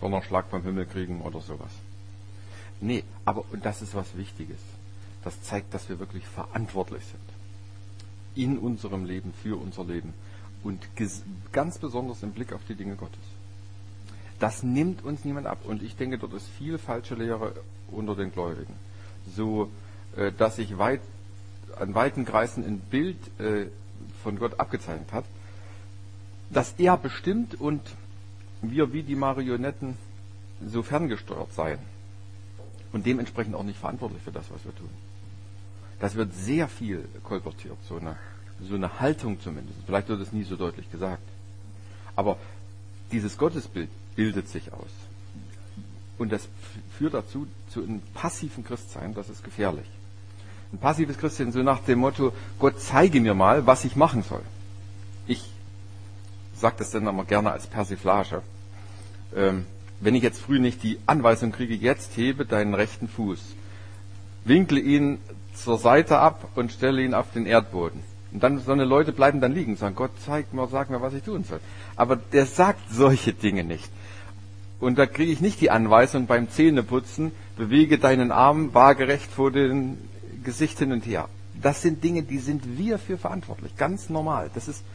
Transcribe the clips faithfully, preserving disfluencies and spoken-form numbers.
oder einen Schlag vom Himmel kriegen oder sowas. Nee, aber, und das ist was Wichtiges, das zeigt, dass wir wirklich verantwortlich sind. In unserem Leben, für unser Leben. Und ges- ganz besonders im Blick auf die Dinge Gottes. Das nimmt uns niemand ab. Und ich denke, dort ist viel falsche Lehre unter den Gläubigen. So, äh, dass sich weit, an weiten Kreisen ein Bild äh, von Gott abgezeichnet hat, dass er bestimmt und wir wie die Marionetten so ferngesteuert seien. Und dementsprechend auch nicht verantwortlich für das, was wir tun. Das wird sehr viel kolportiert, so eine, so eine Haltung zumindest. Vielleicht wird es nie so deutlich gesagt. Aber dieses Gottesbild bildet sich aus. Und das führt dazu, zu einem passiven Christsein, das ist gefährlich. Ein passives Christsein so nach dem Motto, Gott zeige mir mal, was ich machen soll. Ich sage das dann aber gerne als Persiflage. Ähm, wenn ich jetzt früh nicht die Anweisung kriege, jetzt hebe deinen rechten Fuß, winkle ihn zur Seite ab und stelle ihn auf den Erdboden. Und dann so eine Leute bleiben dann liegen und sagen, Gott, zeig mir, sag mir, was ich tun soll. Aber der sagt solche Dinge nicht. Und da kriege ich nicht die Anweisung beim Zähneputzen, bewege deinen Arm waagerecht vor dem Gesicht hin und her. Das sind Dinge, die sind wir für verantwortlich. Ganz normal. Das ist,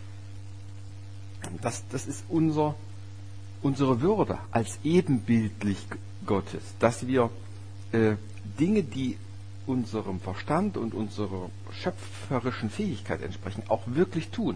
das, das ist unser, unsere Würde als ebenbildlich Gottes. Dass wir äh, Dinge, die unserem Verstand und unserer schöpferischen Fähigkeit entsprechen, auch wirklich tun.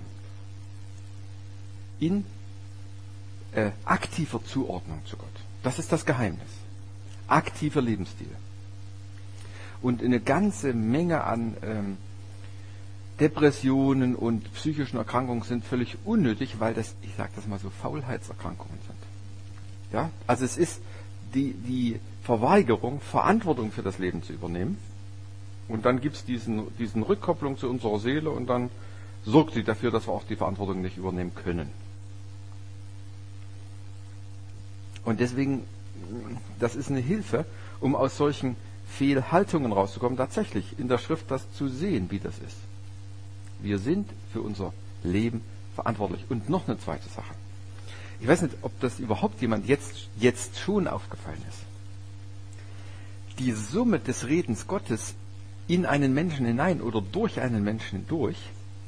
In äh, aktiver Zuordnung zu Gott. Das ist das Geheimnis. Aktiver Lebensstil. Und eine ganze Menge an ähm, Depressionen und psychischen Erkrankungen sind völlig unnötig, weil das, ich sage das mal so, Faulheitserkrankungen sind. Ja? Also es ist die, die Verweigerung, Verantwortung für das Leben zu übernehmen. Und dann gibt es diesen, diesen Rückkopplung zu unserer Seele und dann sorgt sie dafür, dass wir auch die Verantwortung nicht übernehmen können. Und deswegen, das ist eine Hilfe, um aus solchen Fehlhaltungen rauszukommen, tatsächlich in der Schrift das zu sehen, wie das ist. Wir sind für unser Leben verantwortlich. Und noch eine zweite Sache. Ich weiß nicht, ob das überhaupt jemand jetzt, jetzt schon aufgefallen ist. Die Summe des Redens Gottes in einen Menschen hinein oder durch einen Menschen hindurch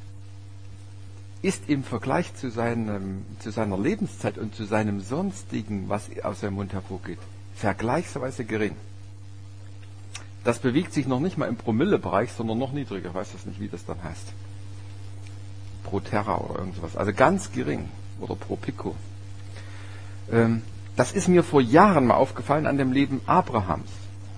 ist im Vergleich zu, seinem, zu seiner Lebenszeit und zu seinem Sonstigen, was aus seinem Mund hervorgeht, vergleichsweise gering. Das bewegt sich noch nicht mal im Promillebereich, sondern noch niedriger. Ich weiß das nicht, wie das dann heißt. Pro Terra oder irgendwas. Also ganz gering. Oder pro Pico. Ähm, das ist mir vor Jahren mal aufgefallen an dem Leben Abrahams.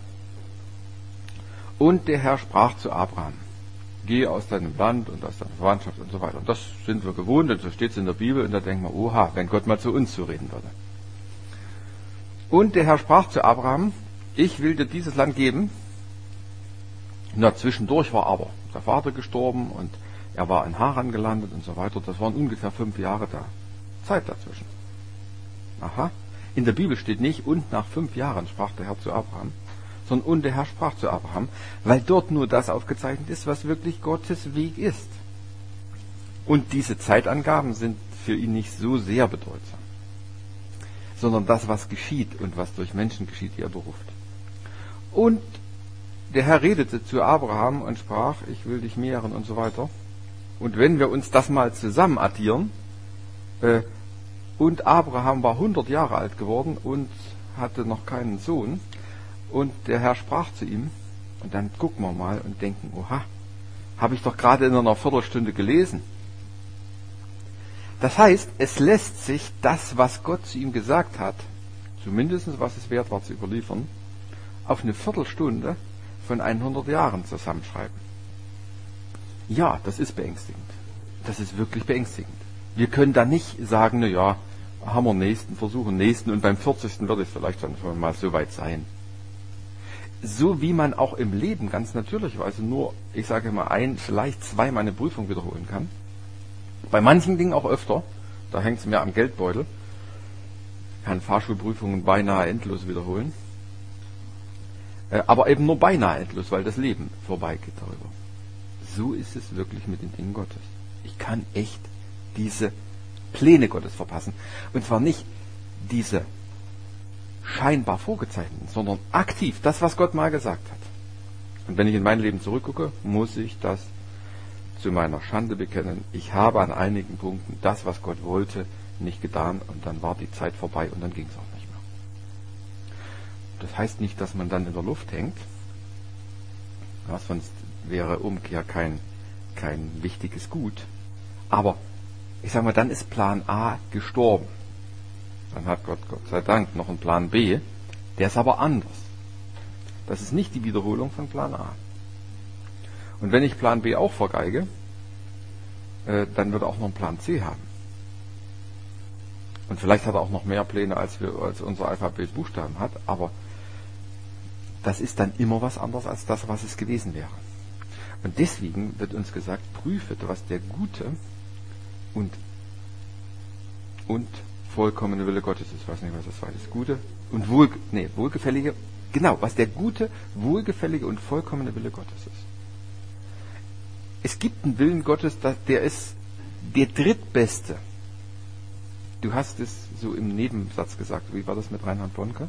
Und der Herr sprach zu Abraham: Geh aus deinem Land und aus deiner Verwandtschaft und so weiter. Und das sind wir gewohnt, und so steht es in der Bibel, und da denken wir, oha, wenn Gott mal zu uns zureden würde. Und der Herr sprach zu Abraham: Ich will dir dieses Land geben. Na, zwischendurch war aber der Vater gestorben und er war in Haran gelandet und so weiter. Das waren ungefähr fünf Jahre da. Zeit dazwischen. Aha. In der Bibel steht nicht, und nach fünf Jahren sprach der Herr zu Abraham, sondern und der Herr sprach zu Abraham, weil dort nur das aufgezeichnet ist, was wirklich Gottes Weg ist. Und diese Zeitangaben sind für ihn nicht so sehr bedeutsam, sondern das, was geschieht und was durch Menschen geschieht, die er beruft. Und der Herr redete zu Abraham und sprach: Ich will dich mehren und so weiter. Und wenn wir uns das mal zusammen addieren, äh, und Abraham war hundert Jahre alt geworden und hatte noch keinen Sohn, und der Herr sprach zu ihm, und dann gucken wir mal und denken, oha, habe ich doch gerade in einer Viertelstunde gelesen. Das heißt, es lässt sich das, was Gott zu ihm gesagt hat, zumindest was es wert war zu überliefern, auf eine Viertelstunde von hundert Jahren zusammenschreiben. Ja, das ist beängstigend. Das ist wirklich beängstigend. Wir können da nicht sagen, na ja, haben wir nächsten, versuchen nächsten, und beim vierzigsten wird es vielleicht dann schon mal so weit sein. So wie man auch im Leben ganz natürlicherweise nur, ich sage mal, ein, vielleicht zweimal eine Prüfung wiederholen kann. Bei manchen Dingen auch öfter. Da hängt es mehr am Geldbeutel. Ich kann Fahrschulprüfungen beinahe endlos wiederholen. Aber eben nur beinahe endlos, weil das Leben vorbeigeht darüber. So ist es wirklich mit den Dingen Gottes. Ich kann echt diese Pläne Gottes verpassen. Und zwar nicht diese scheinbar vorgezeichneten, sondern aktiv, das, was Gott mal gesagt hat. Und wenn ich in mein Leben zurückgucke, muss ich das zu meiner Schande bekennen. Ich habe an einigen Punkten das, was Gott wollte, nicht getan und dann war die Zeit vorbei und dann ging es auch nicht mehr. Das heißt nicht, dass man dann in der Luft hängt, ja, sonst wäre Umkehr kein, kein wichtiges Gut. Aber ich sage mal, dann ist Plan A gestorben. Dann hat Gott, Gott sei Dank, noch einen Plan B, der ist aber anders. Das ist nicht die Wiederholung von Plan A. Und wenn ich Plan B auch vergeige, äh, dann wird er auch noch einen Plan C haben. Und vielleicht hat er auch noch mehr Pläne, als, wir, als unser Alphabet Buchstaben hat, aber das ist dann immer was anderes als das, was es gewesen wäre. Und deswegen wird uns gesagt, prüfet, was der gute und, und vollkommene Wille Gottes ist. Ich weiß nicht, was das zweite ist. Gute und wohl, nee, wohlgefällige, genau, was der gute, wohlgefällige und vollkommene Wille Gottes ist. Es gibt einen Willen Gottes, der ist der drittbeste. Du hast es so im Nebensatz gesagt. Wie war das mit Reinhard Bonke?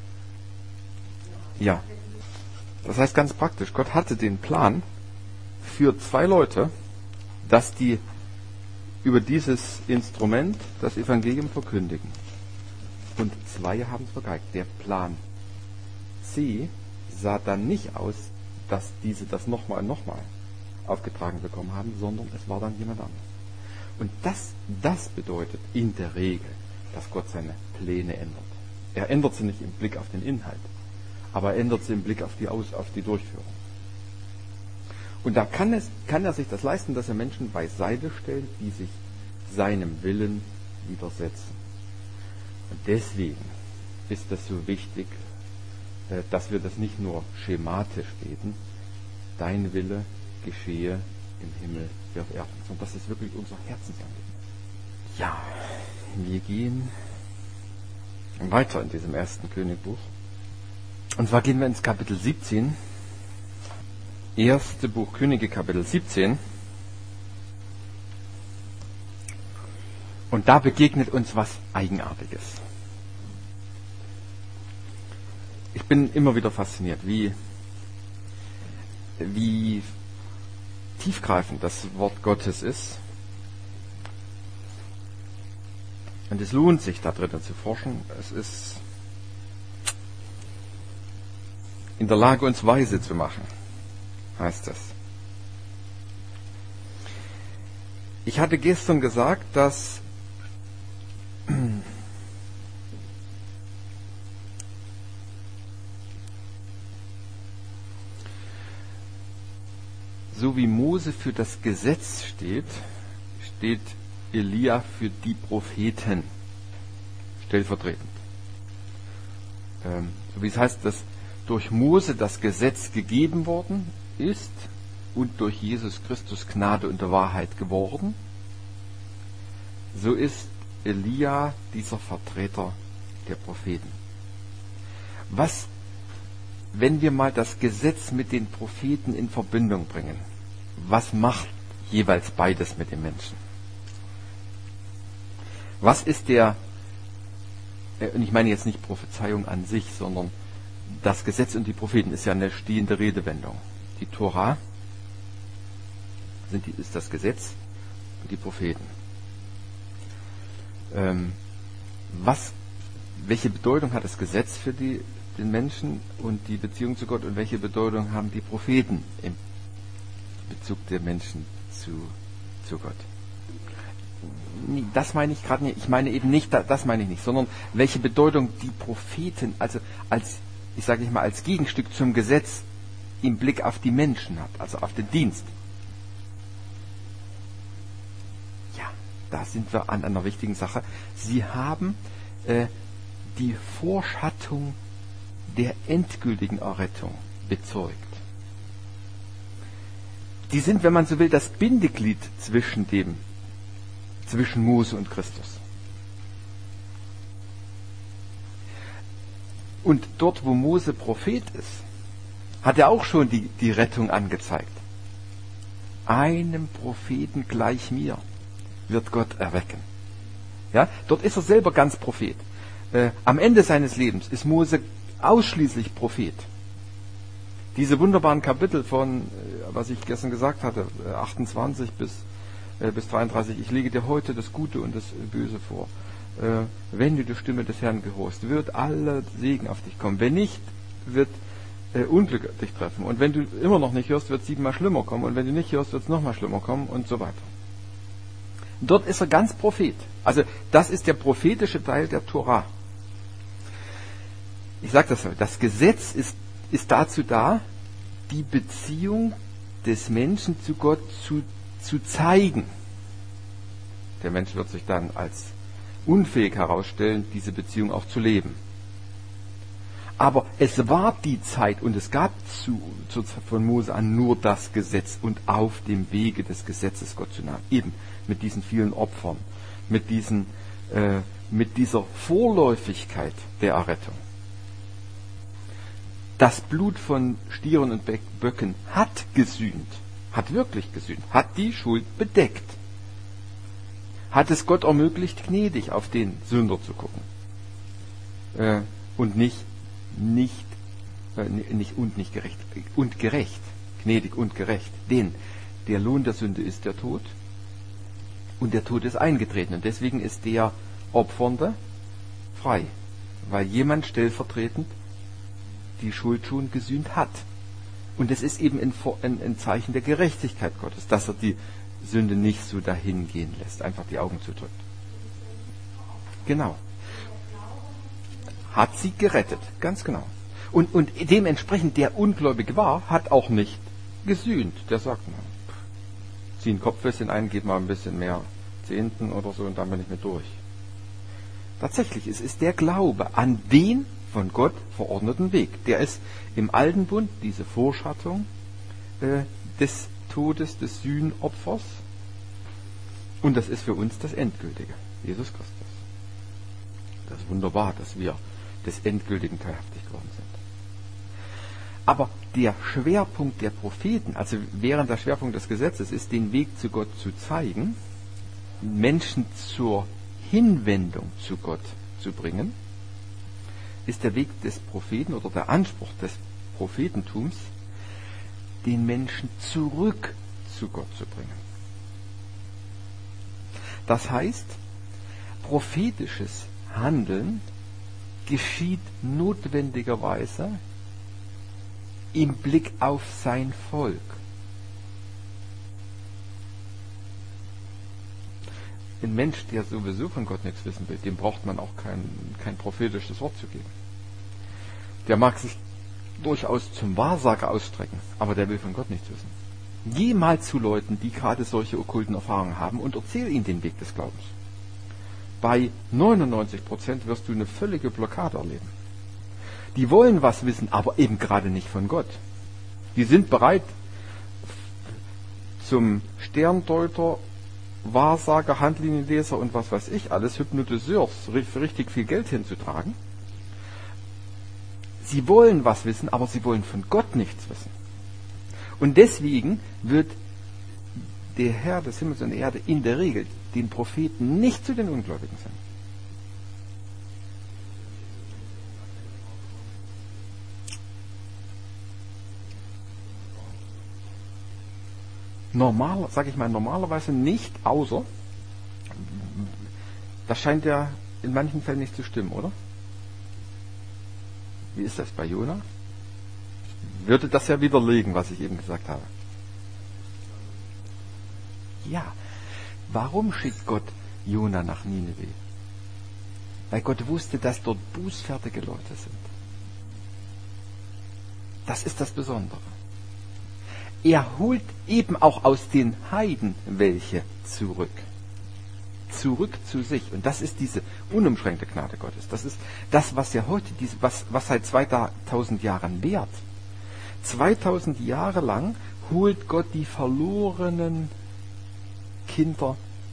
Ja. Das heißt ganz praktisch, Gott hatte den Plan für zwei Leute, dass die über dieses Instrument das Evangelium verkündigen. Und zwei haben es vergeigt. Der Plan C sah dann nicht aus, dass diese das nochmal und nochmal aufgetragen bekommen haben, sondern es war dann jemand anderes. Und das, das bedeutet in der Regel, dass Gott seine Pläne ändert. Er ändert sie nicht im Blick auf den Inhalt, aber er ändert sie im Blick auf die, Aus, auf die Durchführung. Und da kann, es, kann er sich das leisten, dass er Menschen beiseite stellt, die sich seinem Willen widersetzen. Und deswegen ist es so wichtig, dass wir das nicht nur schematisch beten, dein Wille geschehe im Himmel wie auf Erden, sondern das ist wirklich unser Herzensanliegen. Ja, wir gehen weiter in diesem ersten Königbuch. Und zwar gehen wir ins Kapitel siebzehn. Erste Buch Könige, Kapitel siebzehn. Und da begegnet uns was Eigenartiges. Ich bin immer wieder fasziniert, wie, wie tiefgreifend das Wort Gottes ist. Und es lohnt sich, da drinnen zu forschen. Es ist in der Lage, uns weise zu machen, heißt es. Ich hatte gestern gesagt, dass so wie Mose für das Gesetz steht, steht Elia für die Propheten stellvertretend. Ähm, so wie es heißt, dass durch Mose das Gesetz gegeben worden ist und durch Jesus Christus Gnade und Wahrheit geworden, so ist Elia dieser Vertreter der Propheten. Was, wenn wir mal das Gesetz mit den Propheten in Verbindung bringen, was macht jeweils beides mit den Menschen? Was ist der, und ich meine jetzt nicht Prophezeiung an sich, sondern das Gesetz und die Propheten ist ja eine stehende Redewendung. Die Tora sind die, ist das Gesetz und die Propheten. Ähm, was, welche Bedeutung hat das Gesetz für die, den Menschen und die Beziehung zu Gott und welche Bedeutung haben die Propheten im Bezug der Menschen zu, zu Gott? Das meine ich gerade nicht. Ich meine eben nicht, das meine ich nicht, sondern welche Bedeutung die Propheten, also als, ich sage nicht mal, als Gegenstück zum Gesetz im Blick auf die Menschen hat, also auf den Dienst. Ja, da sind wir an einer wichtigen Sache. Sie haben äh, die Vorschattung der endgültigen Errettung bezeugt. Die sind, wenn man so will, das Bindeglied zwischen dem, zwischen Mose und Christus. Und dort, wo Mose Prophet ist, hat er auch schon die, die Rettung angezeigt. Einem Propheten gleich mir wird Gott erwecken. Ja, dort ist er selber ganz Prophet. Äh, am Ende seines Lebens ist Mose ausschließlich Prophet. Diese wunderbaren Kapitel von, äh, was ich gestern gesagt hatte, äh, achtundzwanzig bis, äh, bis dreiunddreißig, ich lege dir heute das Gute und das Böse vor. Äh, wenn du die Stimme des Herrn gehorchst, wird aller Segen auf dich kommen. Wenn nicht, wird äh, Unglück dich treffen. Und wenn du immer noch nicht hörst, wird es siebenmal schlimmer kommen. Und wenn du nicht hörst, wird es nochmal schlimmer kommen und so weiter. Dort ist er ganz Prophet. Also das ist der prophetische Teil der Tora. Ich sage das so, das Gesetz ist, ist dazu da, die Beziehung des Menschen zu Gott zu, zu zeigen. Der Mensch wird sich dann als unfähig herausstellen, diese Beziehung auch zu leben. Aber es war die Zeit und es gab zu, zur Zeit von Mose an nur das Gesetz und auf dem Wege des Gesetzes Gott zu nahen. Eben mit diesen vielen Opfern, mit, diesen, äh, mit dieser Vorläufigkeit der Errettung. Das Blut von Stieren und Böcken hat gesühnt, hat wirklich gesühnt, hat die Schuld bedeckt. Hat es Gott ermöglicht, gnädig auf den Sünder zu gucken. Äh, und nicht, nicht, äh, nicht und nicht gerecht, und gerecht, gnädig und gerecht. Denn der Lohn der Sünde ist der Tod und der Tod ist eingetreten. Und deswegen ist der Opfernde frei, weil jemand stellvertretend die Schuld schon gesühnt hat. Und es ist eben ein, ein, ein Zeichen der Gerechtigkeit Gottes, dass er die Sünde nicht so dahin gehen lässt, einfach die Augen zudrückt. Genau. Hat sie gerettet, ganz genau. Und, und dementsprechend, der ungläubig war, hat auch nicht gesühnt. Der sagt, na, zieh ein Kopfwässchen ein, geht mal ein bisschen mehr Zehnten oder so und dann bin ich mit durch. Tatsächlich, es ist der Glaube an den von Gott verordneten Weg. Der ist im Alten Bund diese Vorschattung äh, des Todes, des Sühnopfers. Und das ist für uns das Endgültige, Jesus Christus. Das ist wunderbar, dass wir des Endgültigen teilhaftig geworden sind. Aber der Schwerpunkt der Propheten, also während der Schwerpunkt des Gesetzes ist, den Weg zu Gott zu zeigen, Menschen zur Hinwendung zu Gott zu bringen, ist der Weg des Propheten oder der Anspruch des Prophetentums, den Menschen zurück zu Gott zu bringen. Das heißt, prophetisches Handeln geschieht notwendigerweise im Blick auf sein Volk. Ein Mensch, der sowieso von Gott nichts wissen will, dem braucht man auch kein, kein prophetisches Wort zu geben. Der mag sich durchaus zum Wahrsager ausstrecken, aber der will von Gott nichts wissen. Geh mal zu Leuten, die gerade solche okkulten Erfahrungen haben und erzähl ihnen den Weg des Glaubens. Bei neunundneunzig Prozent wirst du eine völlige Blockade erleben. Die wollen was wissen, aber eben gerade nicht von Gott. Die sind bereit, zum Sterndeuter, Wahrsager, Handlinienleser und was weiß ich, alles Hypnotiseurs für richtig viel Geld hinzutragen. Sie wollen was wissen, aber sie wollen von Gott nichts wissen. Und deswegen wird der Herr des Himmels und der Erde in der Regel den Propheten nicht zu den Ungläubigen senden. Normal, sage ich mal, normalerweise nicht, außer, das scheint ja in manchen Fällen nicht zu stimmen, oder? Wie ist das bei Jona? Würde das ja widerlegen, was ich eben gesagt habe. Ja, warum schickt Gott Jona nach Nineveh? Weil Gott wusste, dass dort bußfertige Leute sind. Das ist das Besondere. Er holt eben auch aus den Heiden welche zurück. Zurück zu sich. Und das ist diese unumschränkte Gnade Gottes. Das ist das, was ja heute, was, was seit zweitausend Jahren währt. zweitausend Jahre lang holt Gott die verlorenen Kinder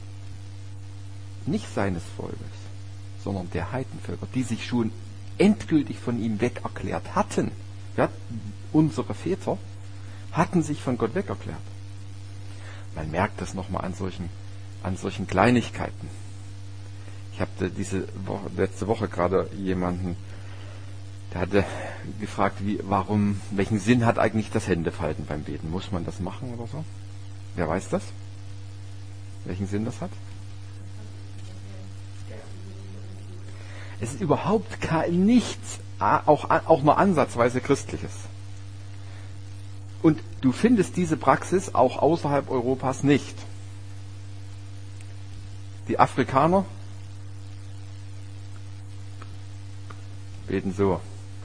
nicht seines Volkes, sondern der Heidenvölker, die sich schon endgültig von ihm weg erklärt hatten. Ja, unsere Väter hatten sich von Gott weg erklärt. Man merkt das nochmal an solchen, an solchen Kleinigkeiten. Ich habe diese Woche, letzte Woche gerade jemanden, der hatte gefragt, wie, warum, welchen Sinn hat eigentlich das Händefalten beim Beten? Muss man das machen oder so? Wer weiß das? Welchen Sinn das hat? Es ist überhaupt kein, nichts, auch, auch nur ansatzweise Christliches. Und du findest diese Praxis auch außerhalb Europas nicht. Die Afrikaner beten so.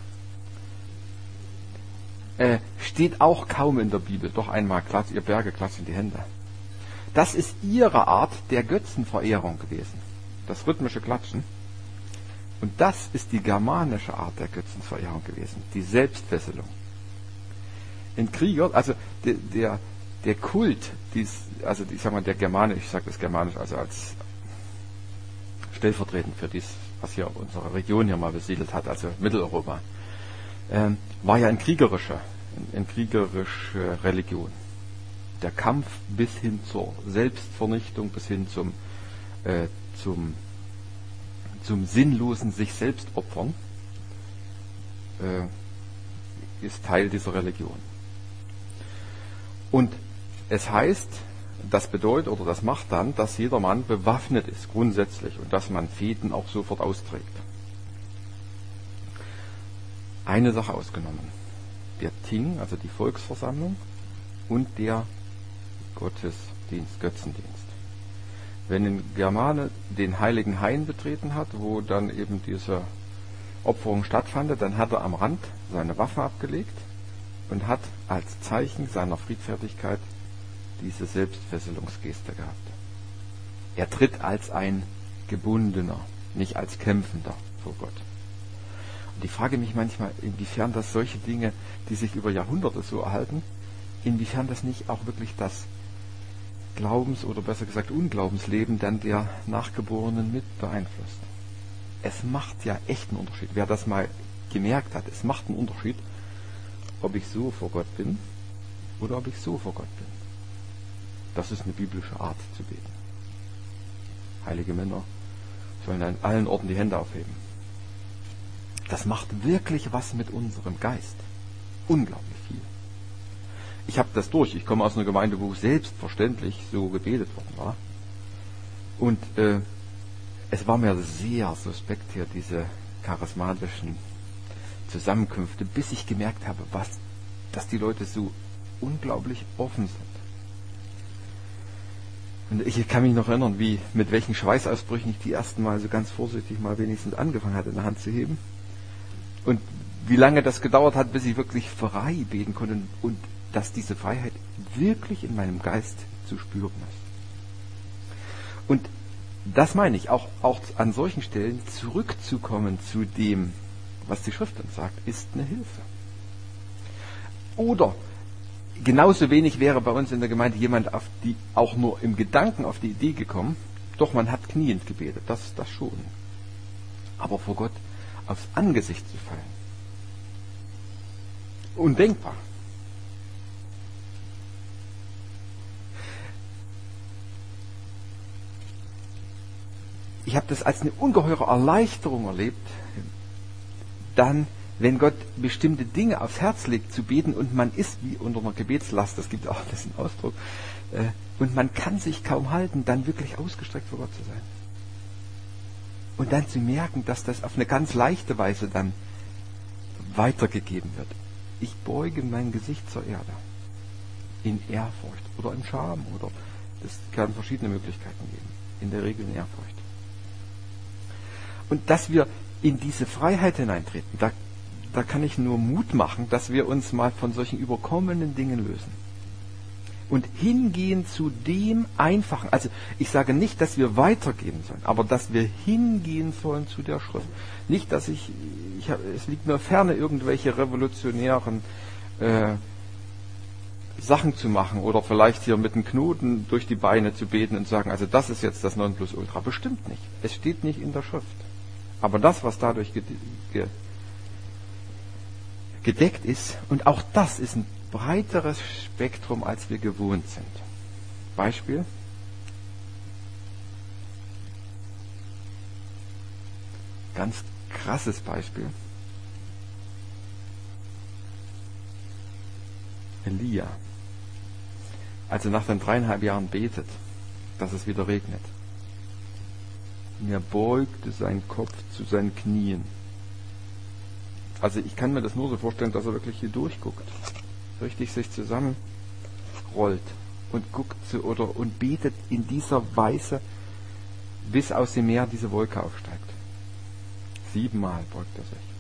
Äh, steht auch kaum in der Bibel. Doch einmal, klatsch, ihr Berge klatschen die Hände. Das ist ihre Art der Götzenverehrung gewesen. Das rhythmische Klatschen. Und das ist die germanische Art der Götzenverehrung gewesen. Die Selbstfesselung. In Krieger, also der, der, der Kult, dies, also ich sag mal, der Germanisch, ich sage das Germanisch, also als stellvertretend für dies, was hier unsere Region hier mal besiedelt hat, also Mitteleuropa, ähm, war ja ein kriegerischer, ein, ein kriegerische Religion. Der Kampf bis hin zur Selbstvernichtung, bis hin zum, äh, zum, zum sinnlosen sich selbst opfern, äh, ist Teil dieser Religion. Und es heißt, das bedeutet oder das macht dann, dass jeder Mann bewaffnet ist, grundsätzlich, und dass man Feten auch sofort austrägt. Eine Sache ausgenommen. Der Ting, also die Volksversammlung, und der Gottesdienst, Götzendienst. Wenn ein Germane den heiligen Hain betreten hat, wo dann eben diese Opferung stattfand, dann hat er am Rand seine Waffe abgelegt und hat als Zeichen seiner Friedfertigkeit diese Selbstfesselungsgeste gehabt. Er tritt als ein Gebundener, nicht als Kämpfender vor Gott. Und ich frage mich manchmal, inwiefern das solche Dinge, die sich über Jahrhunderte so erhalten, inwiefern das nicht auch wirklich das Glaubens- oder besser gesagt Unglaubensleben dann der Nachgeborenen mit beeinflusst. Es macht ja echt einen Unterschied. Wer das mal gemerkt hat, es macht einen Unterschied, ob ich so vor Gott bin oder ob ich so vor Gott bin. Das ist eine biblische Art zu beten. Heilige Männer sollen an allen Orten die Hände aufheben. Das macht wirklich was mit unserem Geist. Unglaublich viel. Ich habe das durch. Ich komme aus einer Gemeinde, wo selbstverständlich so gebetet worden war. Und äh, es war mir sehr suspekt hier, diese charismatischen Zusammenkünfte, bis ich gemerkt habe, was, dass die Leute so unglaublich offen sind. Und ich kann mich noch erinnern, wie, mit welchen Schweißausbrüchen ich die ersten Mal so ganz vorsichtig mal wenigstens angefangen hatte, in der Hand zu heben. Und wie lange das gedauert hat, bis ich wirklich frei beten konnte und dass diese Freiheit wirklich in meinem Geist zu spüren ist. Und das meine ich, auch, auch an solchen Stellen zurückzukommen zu dem, was die Schrift uns sagt, ist eine Hilfe. Oder genauso wenig wäre bei uns in der Gemeinde jemand auf die, auch nur im Gedanken auf die Idee gekommen, doch man hat kniend gebetet, das, das schon. Aber vor Gott aufs Angesicht zu fallen. Undenkbar. Ich habe das als eine ungeheure Erleichterung erlebt, dann, wenn Gott bestimmte Dinge aufs Herz legt, zu beten und man ist wie unter einer Gebetslast, das gibt auch diesen Ausdruck, äh, und man kann sich kaum halten, dann wirklich ausgestreckt vor Gott zu sein. Und dann zu merken, dass das auf eine ganz leichte Weise dann weitergegeben wird. Ich beuge mein Gesicht zur Erde. In Ehrfurcht oder in Scham, oder das kann verschiedene Möglichkeiten geben. In der Regel in Ehrfurcht. Und dass wir in diese Freiheit hineintreten, da, da kann ich nur Mut machen, dass wir uns mal von solchen überkommenen Dingen lösen. Und hingehen zu dem Einfachen. Also ich sage nicht, dass wir weitergehen sollen, aber dass wir hingehen sollen zu der Schrift. Nicht, dass ich, ich hab, es liegt mir ferne, irgendwelche revolutionären äh, Sachen zu machen oder vielleicht hier mit einem Knoten durch die Beine zu beten und sagen, also das ist jetzt das Nonplusultra. Bestimmt nicht. Es steht nicht in der Schrift. Aber das, was dadurch gedeckt ist, und auch das ist ein breiteres Spektrum, als wir gewohnt sind. Beispiel. Ganz krasses Beispiel. Elia, als er nach den dreieinhalb Jahren betet, dass es wieder regnet. Und er beugte seinen Kopf zu seinen Knien. Also ich kann mir das nur so vorstellen, dass er wirklich hier durchguckt. Richtig sich zusammenrollt und guckt zu, oder und betet in dieser Weise, bis aus dem Meer diese Wolke aufsteigt. Siebenmal beugt er sich.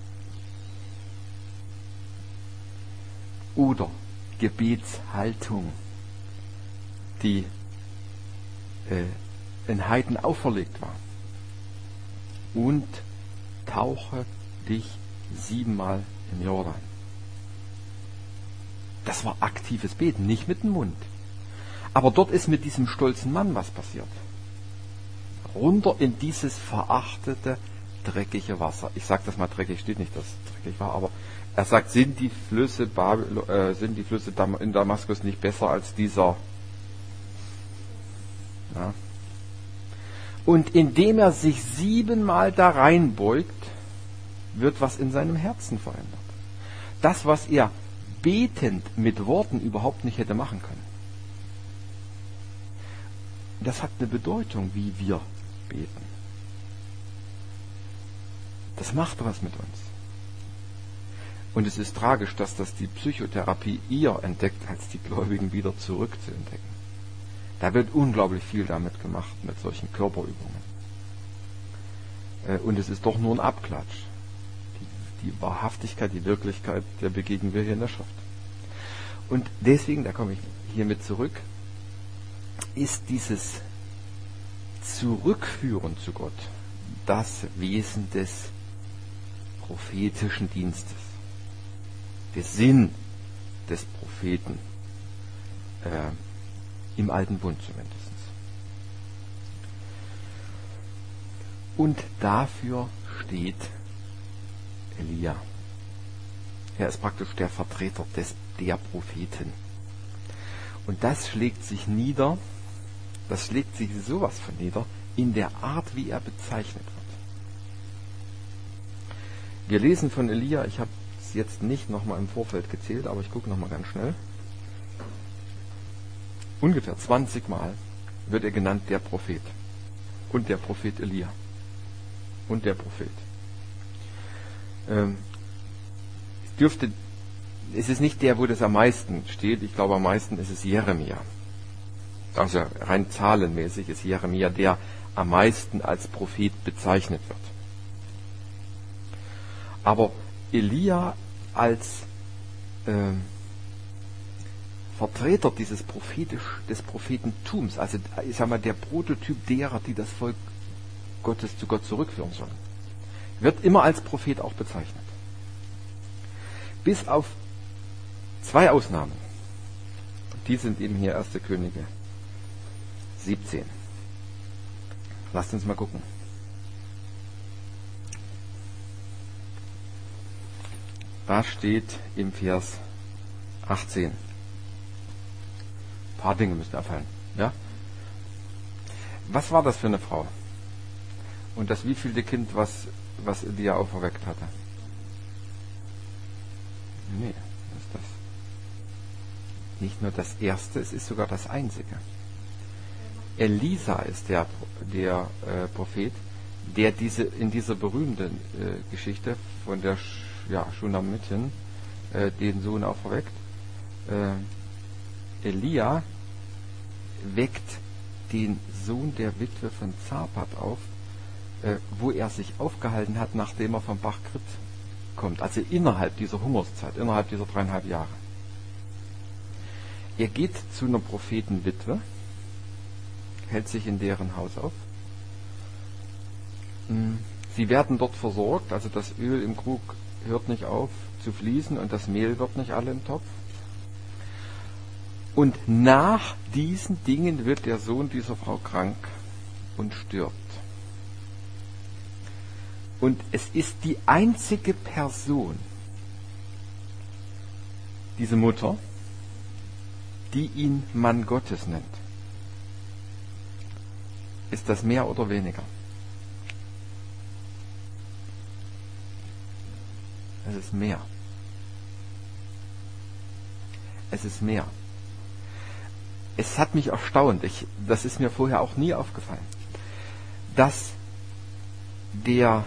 Oder Gebetshaltung, die äh, den Heiden auferlegt war. Und tauche dich siebenmal im Jordan. Das war aktives Beten, nicht mit dem Mund. Aber dort ist mit diesem stolzen Mann was passiert. Runter in dieses verachtete, dreckige Wasser. Ich sage das mal dreckig, steht nicht, dass es dreckig war, aber er sagt, sind die Flüsse, Babel, äh, sind die Flüsse in Damaskus nicht besser als dieser? Ja. Und indem er sich siebenmal da reinbeugt, wird was in seinem Herzen verändert. Das, was er betend mit Worten überhaupt nicht hätte machen können. Das hat eine Bedeutung, wie wir beten. Das macht was mit uns. Und es ist tragisch, dass das die Psychotherapie eher entdeckt, als die Gläubigen wieder zurückzuentdecken. Da wird unglaublich viel damit gemacht, mit solchen Körperübungen. Und es ist doch nur ein Abklatsch. Die, die Wahrhaftigkeit, die Wirklichkeit, der begegnen wir hier in der Schrift. Und deswegen, da komme ich hiermit zurück, ist dieses Zurückführen zu Gott das Wesen des prophetischen Dienstes. Der Sinn des Propheten äh, im Alten Bund zumindest. Und dafür steht Elia. Er ist praktisch der Vertreter des, der Propheten. Und das schlägt sich nieder, das schlägt sich sowas von nieder, in der Art, wie er bezeichnet wird. Wir lesen von Elia, ich habe es jetzt nicht nochmal im Vorfeld gezählt, aber ich gucke nochmal ganz schnell. Ungefähr zwanzig Mal wird er genannt der Prophet. Und der Prophet Elia. Und der Prophet. Ähm, es dürfte, es ist nicht der, wo das am meisten steht. Ich glaube, am meisten ist es Jeremia. Also rein zahlenmäßig ist Jeremia der am meisten als Prophet bezeichnet wird. Aber Elia als äh, Vertreter dieses prophetisch, des Prophetentums, also ich sag mal der Prototyp derer, die das Volk Gottes zu Gott zurückführen sollen, wird immer als Prophet auch bezeichnet. Bis auf zwei Ausnahmen. Die sind eben hier erste Könige siebzehn. Lasst uns mal gucken. Da steht im Vers achtzehn. Ein paar Dinge müssen erfallen. Ja? Was war das für eine Frau? Und das wievielte Kind, was, was Elia auferweckt hatte? Nee, was ist das? Nicht nur das erste, es ist sogar das einzige. Elisa ist der, der äh, Prophet, der diese in dieser berühmten äh, Geschichte von der ja, Shunamittin äh, den Sohn auferweckt. Äh, Elia weckt den Sohn der Witwe von Zapat auf, äh, wo er sich aufgehalten hat, nachdem er vom Bach Krit kommt. Also innerhalb dieser Hungerszeit, innerhalb dieser dreieinhalb Jahre. Er geht zu einer Prophetenwitwe, hält sich in deren Haus auf. Sie werden dort versorgt, also das Öl im Krug hört nicht auf zu fließen und das Mehl wird nicht alle im Topf. Und nach diesen Dingen wird der Sohn dieser Frau krank und stirbt. Und es ist die einzige Person, diese Mutter, die ihn Mann Gottes nennt. Ist das mehr oder weniger? Es ist mehr. Es ist mehr. Es hat mich erstaunt, ich, das ist mir vorher auch nie aufgefallen, dass der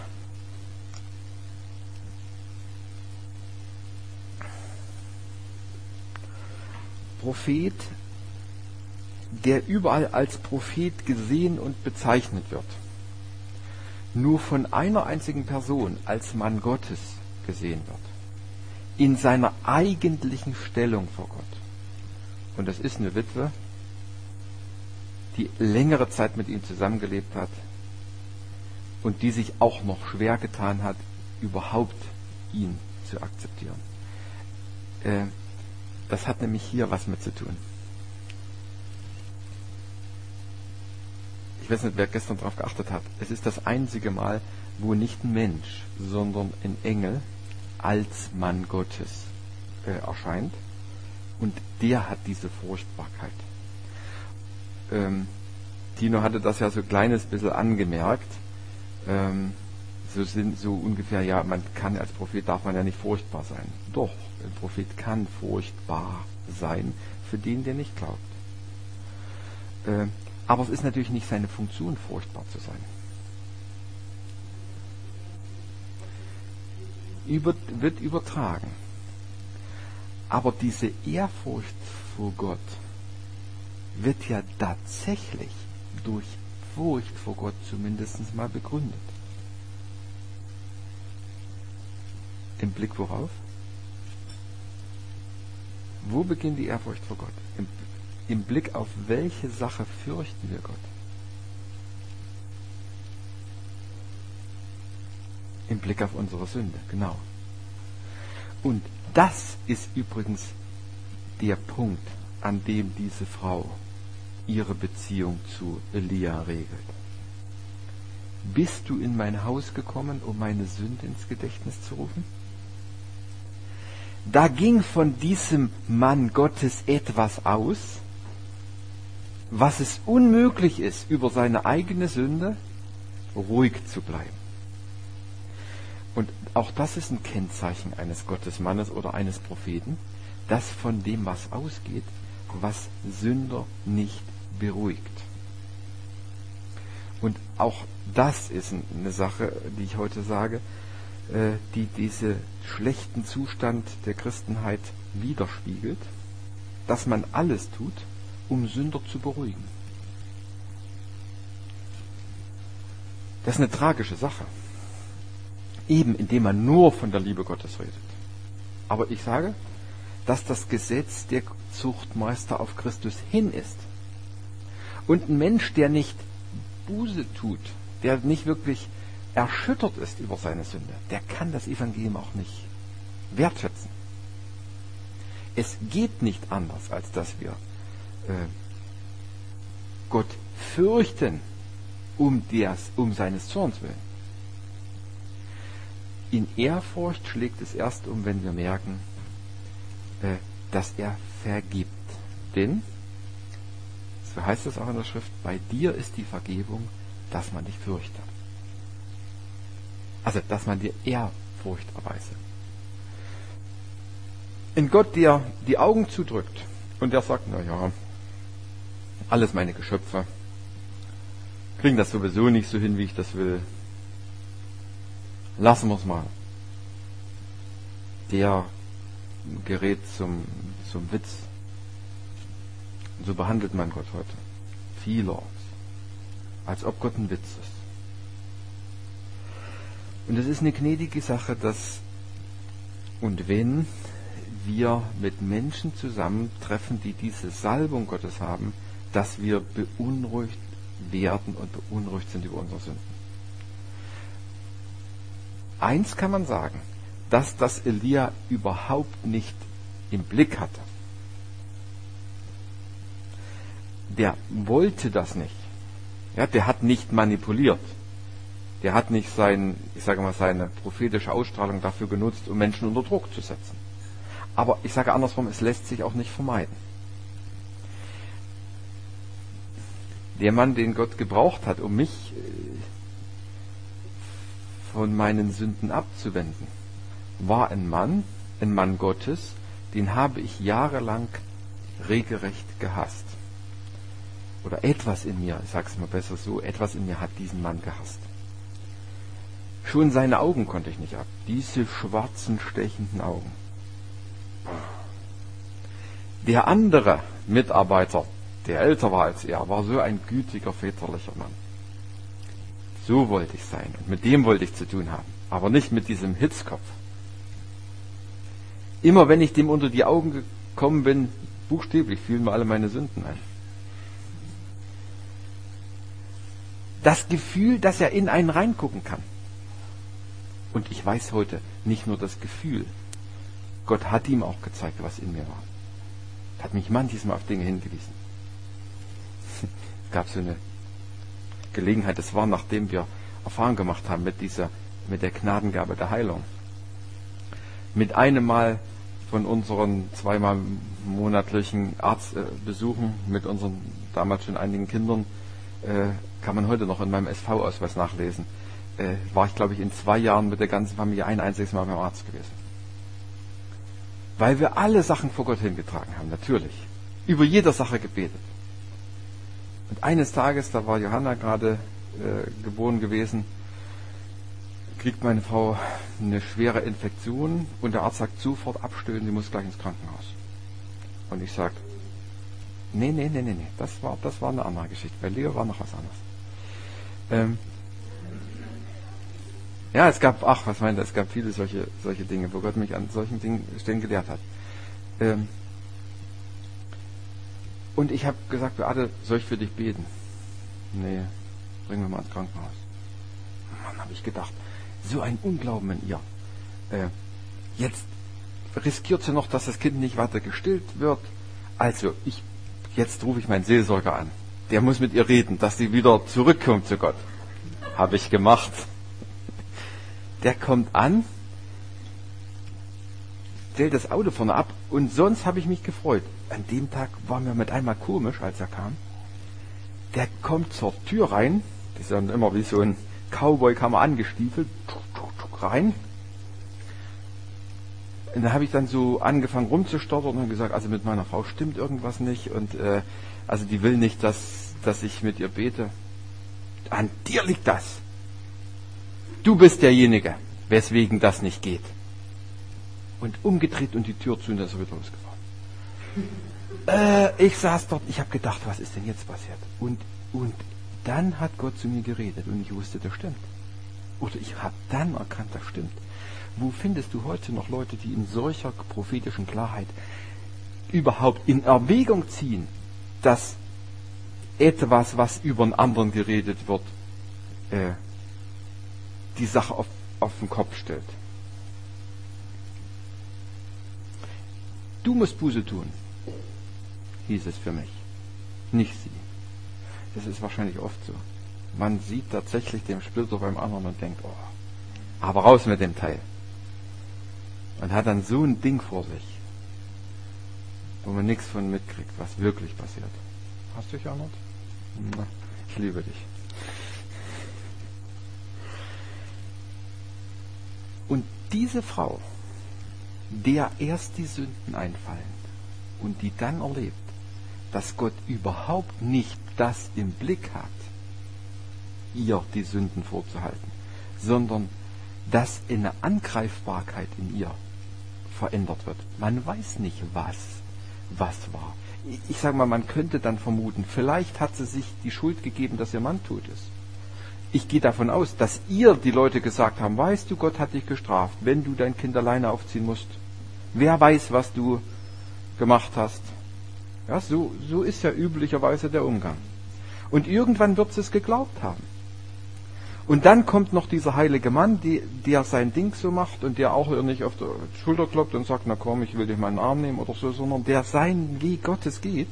Prophet, der überall als Prophet gesehen und bezeichnet wird, nur von einer einzigen Person als Mann Gottes gesehen wird, in seiner eigentlichen Stellung vor Gott. Und das ist eine Witwe, die längere Zeit mit ihm zusammengelebt hat und die sich auch noch schwer getan hat, überhaupt ihn zu akzeptieren. Äh, das hat nämlich hier was mit zu tun. Ich weiß nicht, wer gestern darauf geachtet hat. Es ist das einzige Mal, wo nicht ein Mensch, sondern ein Engel als Mann Gottes äh, erscheint. Und der hat diese Furchtbarkeit. Ähm, Tino hatte das ja so ein kleines bisschen angemerkt. Ähm, so sind so ungefähr, ja, man kann als Prophet, darf man ja nicht furchtbar sein. Doch, ein Prophet kann furchtbar sein für den, der nicht glaubt. Ähm, aber es ist natürlich nicht seine Funktion, furchtbar zu sein. Über, wird übertragen. Aber diese Ehrfurcht vor Gott wird ja tatsächlich durch Furcht vor Gott zumindest mal begründet. Im Blick worauf? Wo beginnt die Ehrfurcht vor Gott? Im, im Blick auf welche Sache fürchten wir Gott? Im Blick auf unsere Sünde, genau. Und das ist übrigens der Punkt, an dem diese Frau ihre Beziehung zu Elia regelt. Bist du in mein Haus gekommen, um meine Sünde ins Gedächtnis zu rufen? Da ging von diesem Mann Gottes etwas aus, was es unmöglich ist, über seine eigene Sünde ruhig zu bleiben. Und auch das ist ein Kennzeichen eines Gottesmannes oder eines Propheten, dass von dem was ausgeht, was Sünder nicht beruhigt. Und auch das ist eine Sache, die ich heute sage, die diesen schlechten Zustand der Christenheit widerspiegelt, dass man alles tut, um Sünder zu beruhigen. Das ist eine tragische Sache. Eben indem man nur von der Liebe Gottes redet. Aber ich sage, dass das Gesetz der Zuchtmeister auf Christus hin ist. Und ein Mensch, der nicht Buße tut, der nicht wirklich erschüttert ist über seine Sünde, der kann das Evangelium auch nicht wertschätzen. Es geht nicht anders, als dass wir äh, Gott fürchten um, des, um seines Zorns willen. In Ehrfurcht schlägt es erst um, wenn wir merken, äh, dass er vergibt. Denn, so heißt es auch in der Schrift, bei dir ist die Vergebung, dass man dich fürchtet. Also, dass man dir Ehrfurcht erweise. In Gott, der die Augen zudrückt und der sagt, na ja, alles meine Geschöpfe kriegen das sowieso nicht so hin, wie ich das will. Lassen wir es mal. Der gerät zum, zum Witz. Und so behandelt man Gott heute. Vielerorts. Als ob Gott ein Witz ist. Und es ist eine gnädige Sache, dass, und wenn wir mit Menschen zusammentreffen, die diese Salbung Gottes haben, dass wir beunruhigt werden und beunruhigt sind über unsere Sünden. Eins kann man sagen, dass das Elia überhaupt nicht im Blick hatte. Der wollte das nicht. Ja, der hat nicht manipuliert. Der hat nicht sein, ich sage mal, seine prophetische Ausstrahlung dafür genutzt, um Menschen unter Druck zu setzen. Aber ich sage andersrum, es lässt sich auch nicht vermeiden. Der Mann, den Gott gebraucht hat, um mich von meinen Sünden abzuwenden, war ein Mann, ein Mann Gottes, den habe ich jahrelang regelrecht gehasst. Oder etwas in mir, ich sage es mal besser so, etwas in mir hat diesen Mann gehasst. Schon seine Augen konnte ich nicht ab. Diese schwarzen, stechenden Augen. Der andere Mitarbeiter, der älter war als er, war so ein gütiger, väterlicher Mann. So wollte ich sein und mit dem wollte ich zu tun haben, aber nicht mit diesem Hitzkopf. Immer wenn ich dem unter die Augen gekommen bin, buchstäblich fielen mir alle meine Sünden ein. Das Gefühl, dass er in einen reingucken kann. Und ich weiß heute, nicht nur das Gefühl, Gott hat ihm auch gezeigt, was in mir war. Hat mich manches Mal auf Dinge hingewiesen. Es gab so eine Gelegenheit, das war, nachdem wir Erfahrung gemacht haben mit dieser, mit der Gnadengabe der Heilung. Mit einem Mal von unseren zweimal monatlichen Arztbesuchen mit unseren damals schon einigen Kindern, äh, kann man heute noch in meinem S V-Ausweis nachlesen, äh, war ich, glaube ich, in zwei Jahren mit der ganzen Familie ein einziges Mal beim Arzt gewesen. Weil wir alle Sachen vor Gott hingetragen haben, natürlich. Über jede Sache gebetet. Und eines Tages, da war Johanna gerade äh, geboren gewesen, kriegt meine Frau eine schwere Infektion und der Arzt sagt sofort abstillen, sie muss gleich ins Krankenhaus. Und ich sage, nee, nee, nee, nee, nee, das war, das war eine andere Geschichte. Bei Leo war noch was anderes. Ähm, ja, es gab, ach, was meint er, es gab viele solche, solche Dinge, wo Gott mich an solchen Dingen stellen gelehrt hat. Ähm, und ich habe gesagt, Beate, soll ich für dich beten? Nee, bringen wir mal ins Krankenhaus. Mann, habe ich gedacht, so ein Unglauben in ihr. Äh, jetzt riskiert sie noch, dass das Kind nicht weiter gestillt wird. Also, ich, jetzt rufe ich meinen Seelsorger an. Der muss mit ihr reden, dass sie wieder zurückkommt zu Gott. Habe ich gemacht. Der kommt an, stellt das Auto vorne ab und sonst habe ich mich gefreut. An dem Tag war mir mit einmal komisch, als er kam. Der kommt zur Tür rein, das ist dann immer wie so ein Cowboy, kam er angestiefelt, rein. Und da habe ich dann so angefangen rumzustottern und gesagt, also mit meiner Frau stimmt irgendwas nicht und äh, also die will nicht, dass, dass ich mit ihr bete. An dir liegt das. Du bist derjenige, weswegen das nicht geht. Und umgedreht und die Tür zu und dann ist er wieder losgefahren. Äh, ich saß dort, ich habe gedacht, was ist denn jetzt passiert? Und, und dann hat Gott zu mir geredet und ich wusste, das stimmt. Oder ich habe dann erkannt, das stimmt. Wo findest du heute noch Leute, die in solcher prophetischen Klarheit überhaupt in Erwägung ziehen, dass etwas, was über einen anderen geredet wird, äh, die Sache auf, auf den Kopf stellt? Du musst Buße tun, hieß es für mich, nicht sie. Das ist wahrscheinlich oft so. Man sieht tatsächlich den Splitter beim anderen und denkt, oh, aber raus mit dem Teil. Man hat dann so ein Ding vor sich, wo man nichts von mitkriegt, was wirklich passiert. Hast du dich erinnert? Na, ich liebe dich. Und diese Frau, der erst die Sünden einfallen und die dann erlebt, dass Gott überhaupt nicht das im Blick hat, ihr die Sünden vorzuhalten, sondern dass eine Angreifbarkeit in ihr verändert wird. Man weiß nicht, was, was war. Ich sage mal, man könnte dann vermuten, vielleicht hat sie sich die Schuld gegeben, dass ihr Mann tot ist. Ich gehe davon aus, dass ihr die Leute gesagt haben, weißt du, Gott hat dich gestraft, wenn du dein Kind alleine aufziehen musst. Wer weiß, was du gemacht hast. Ja, so, so ist ja üblicherweise der Umgang. Und irgendwann wird sie es geglaubt haben. Und dann kommt noch dieser heilige Mann, die, der sein Ding so macht und der auch ihr nicht auf der Schulter klopft und sagt, na komm, ich will dich mal in den Arm nehmen oder so, sondern der seinen Weg Gottes geht.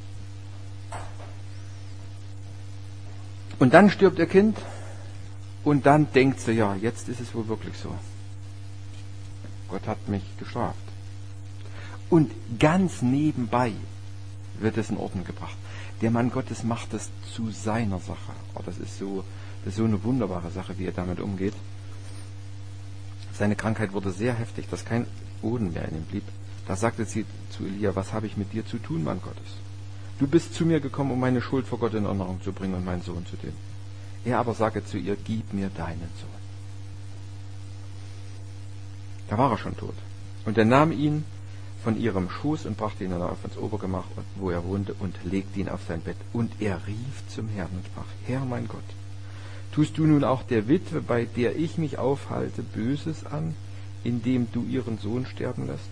Und dann stirbt ihr Kind und dann denkt sie, ja, jetzt ist es wohl wirklich so. Gott hat mich gestraft. Und ganz nebenbei wird es in Ordnung gebracht. Der Mann Gottes macht es zu seiner Sache. Oh, das ist so, das ist so eine wunderbare Sache, wie er damit umgeht. Seine Krankheit wurde sehr heftig, dass kein Boden mehr in ihm blieb. Da sagte sie zu Elia, was habe ich mit dir zu tun, Mann Gottes? Du bist zu mir gekommen, um meine Schuld vor Gott in Erinnerung zu bringen und meinen Sohn zu dem. Er aber sagte zu ihr, gib mir deinen Sohn. Da war er schon tot. Und er nahm ihn von ihrem Schoß und brachte ihn dann auf ins Obergemach, wo er wohnte, und legte ihn auf sein Bett. Und er rief zum Herrn und sprach, Herr mein Gott, tust du nun auch der Witwe, bei der ich mich aufhalte, Böses an, indem du ihren Sohn sterben lässt?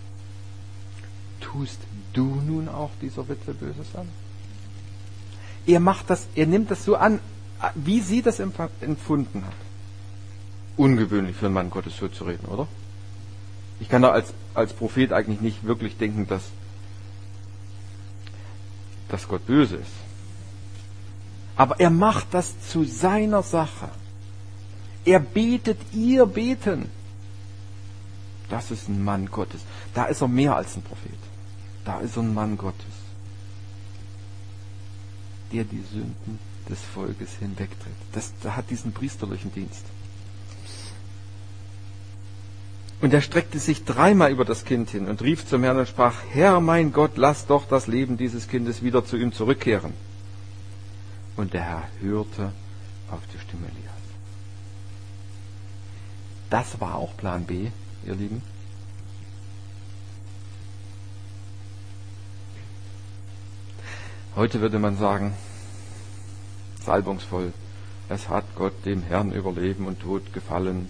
Tust du nun auch dieser Witwe Böses an? Er macht das, er nimmt das so an, wie sie das empfunden hat. Ungewöhnlich für einen Mann Gottes so zu reden, oder? Ich kann da als, als Prophet eigentlich nicht wirklich denken, dass, dass Gott böse ist. Aber er macht das zu seiner Sache. Er betet ihr Beten. Das ist ein Mann Gottes. Da ist er mehr als ein Prophet. Da ist er ein Mann Gottes, der die Sünden des Volkes hinwegtritt. Das, der hat diesen priesterlichen Dienst. Und er streckte sich dreimal über das Kind hin und rief zum Herrn und sprach, Herr mein Gott, lass doch das Leben dieses Kindes wieder zu ihm zurückkehren. Und der Herr hörte auf die Stimme Elias. Das war auch Plan B, ihr Lieben. Heute würde man sagen, salbungsvoll, es hat Gott dem Herrn über Leben und Tod gefallen,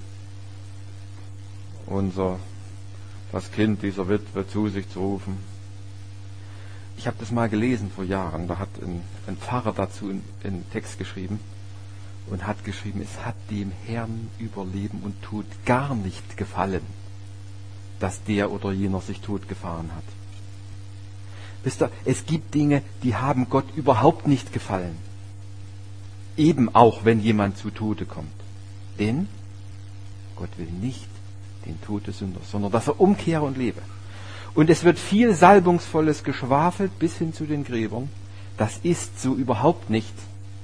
unser, das Kind dieser Witwe zu sich zu rufen. Ich habe das mal gelesen vor Jahren, da hat ein, ein Pfarrer dazu einen, einen Text geschrieben und hat geschrieben, es hat dem Herrn über Leben und Tod gar nicht gefallen, dass der oder jener sich tot gefahren hat. Wisst ihr, es gibt Dinge, die haben Gott überhaupt nicht gefallen. Eben auch, wenn jemand zu Tode kommt. Denn Gott will nicht den Tod des Sünders, sondern dass er umkehre und lebe. Und es wird viel Salbungsvolles geschwafelt bis hin zu den Gräbern. Das ist so überhaupt nicht.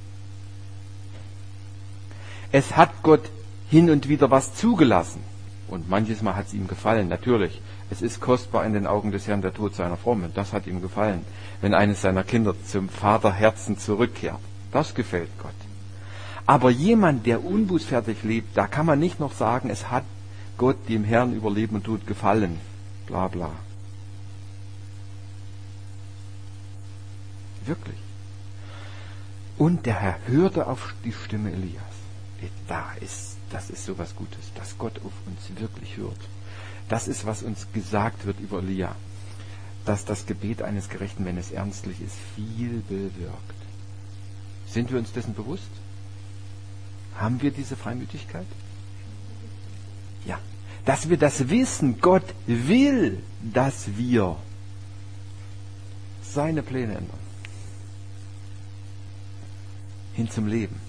Es hat Gott hin und wieder was zugelassen. Und manches Mal hat es ihm gefallen, natürlich. Es ist kostbar in den Augen des Herrn der Tod seiner Frommen. Das hat ihm gefallen, wenn eines seiner Kinder zum Vaterherzen zurückkehrt. Das gefällt Gott. Aber jemand, der unbußfertig lebt, da kann man nicht noch sagen, es hat Gott dem Herrn über Leben und Tod gefallen. Bla bla. Wirklich. Und der Herr hörte auf die Stimme Elias. Da ist, das ist sowas Gutes, dass Gott auf uns wirklich hört. Das ist, was uns gesagt wird über Elia, dass das Gebet eines Gerechten, wenn es ernstlich ist, viel bewirkt. Sind wir uns dessen bewusst? Haben wir diese Freimütigkeit? Ja. Dass wir das wissen, Gott will, dass wir seine Pläne ändern. Hin zum Leben.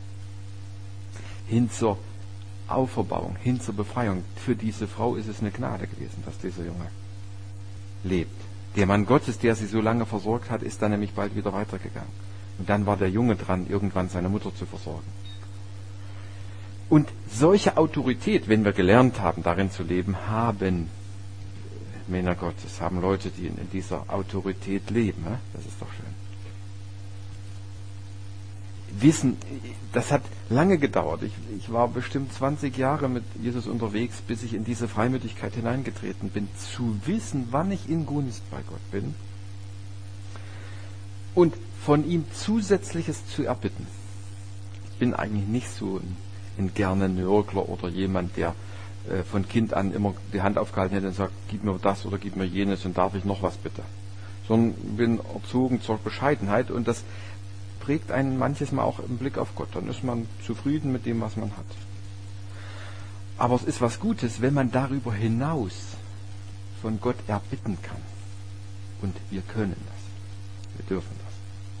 Hin zur Auferbauung, hin zur Befreiung. Für diese Frau ist es eine Gnade gewesen, dass dieser Junge lebt. Der Mann Gottes, der sie so lange versorgt hat, ist dann nämlich bald wieder weitergegangen. Und dann war der Junge dran, irgendwann seine Mutter zu versorgen. Und solche Autorität, wenn wir gelernt haben, darin zu leben, haben Männer Gottes, haben Leute, die in dieser Autorität leben. Das ist doch schön. Wissen, das hat lange gedauert. Ich, ich war bestimmt zwanzig Jahre mit Jesus unterwegs, bis ich in diese Freimütigkeit hineingetreten bin, zu wissen, wann ich in Gunst bei Gott bin und von ihm Zusätzliches zu erbitten. Ich bin eigentlich nicht so ein, ein gerne Nörgler oder jemand, der äh, von Kind an immer die Hand aufgehalten hätte und sagt, gib mir das oder gib mir jenes und darf ich noch was bitte. Sondern bin erzogen zur Bescheidenheit und das prägt einen manches Mal auch im Blick auf Gott. Dann ist man zufrieden mit dem, was man hat. Aber es ist was Gutes, wenn man darüber hinaus von Gott erbitten kann. Und wir können das. Wir dürfen das.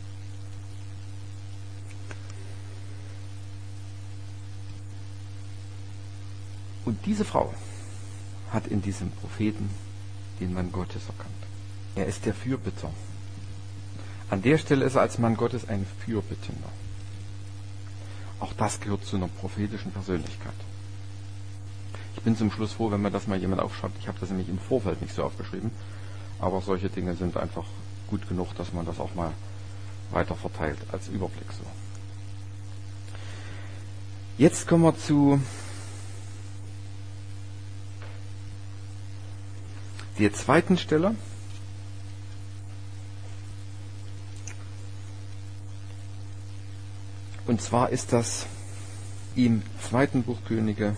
Und diese Frau hat in diesem Propheten den Mann Gottes erkannt. Er ist der Fürbitter. An der Stelle ist er als Mann Gottes ein Fürbittender. Auch das gehört zu einer prophetischen Persönlichkeit. Ich bin zum Schluss froh, wenn mir das mal jemand aufschreibt. Ich habe das nämlich im Vorfeld nicht so aufgeschrieben. Aber solche Dinge sind einfach gut genug, dass man das auch mal weiter verteilt als Überblick so. Jetzt kommen wir zu der zweiten Stelle. Und zwar ist das im zweiten Buch Könige.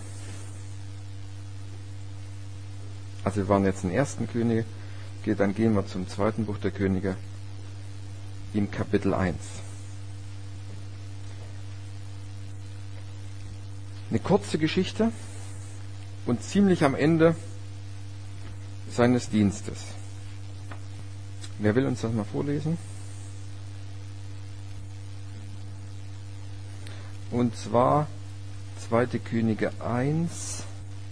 Also wir waren jetzt im ersten Könige, dann gehen wir zum zweiten Buch der Könige im Kapitel eins. Eine kurze Geschichte und ziemlich am Ende seines Dienstes. Wer will uns das mal vorlesen? Und zwar zweite Könige eins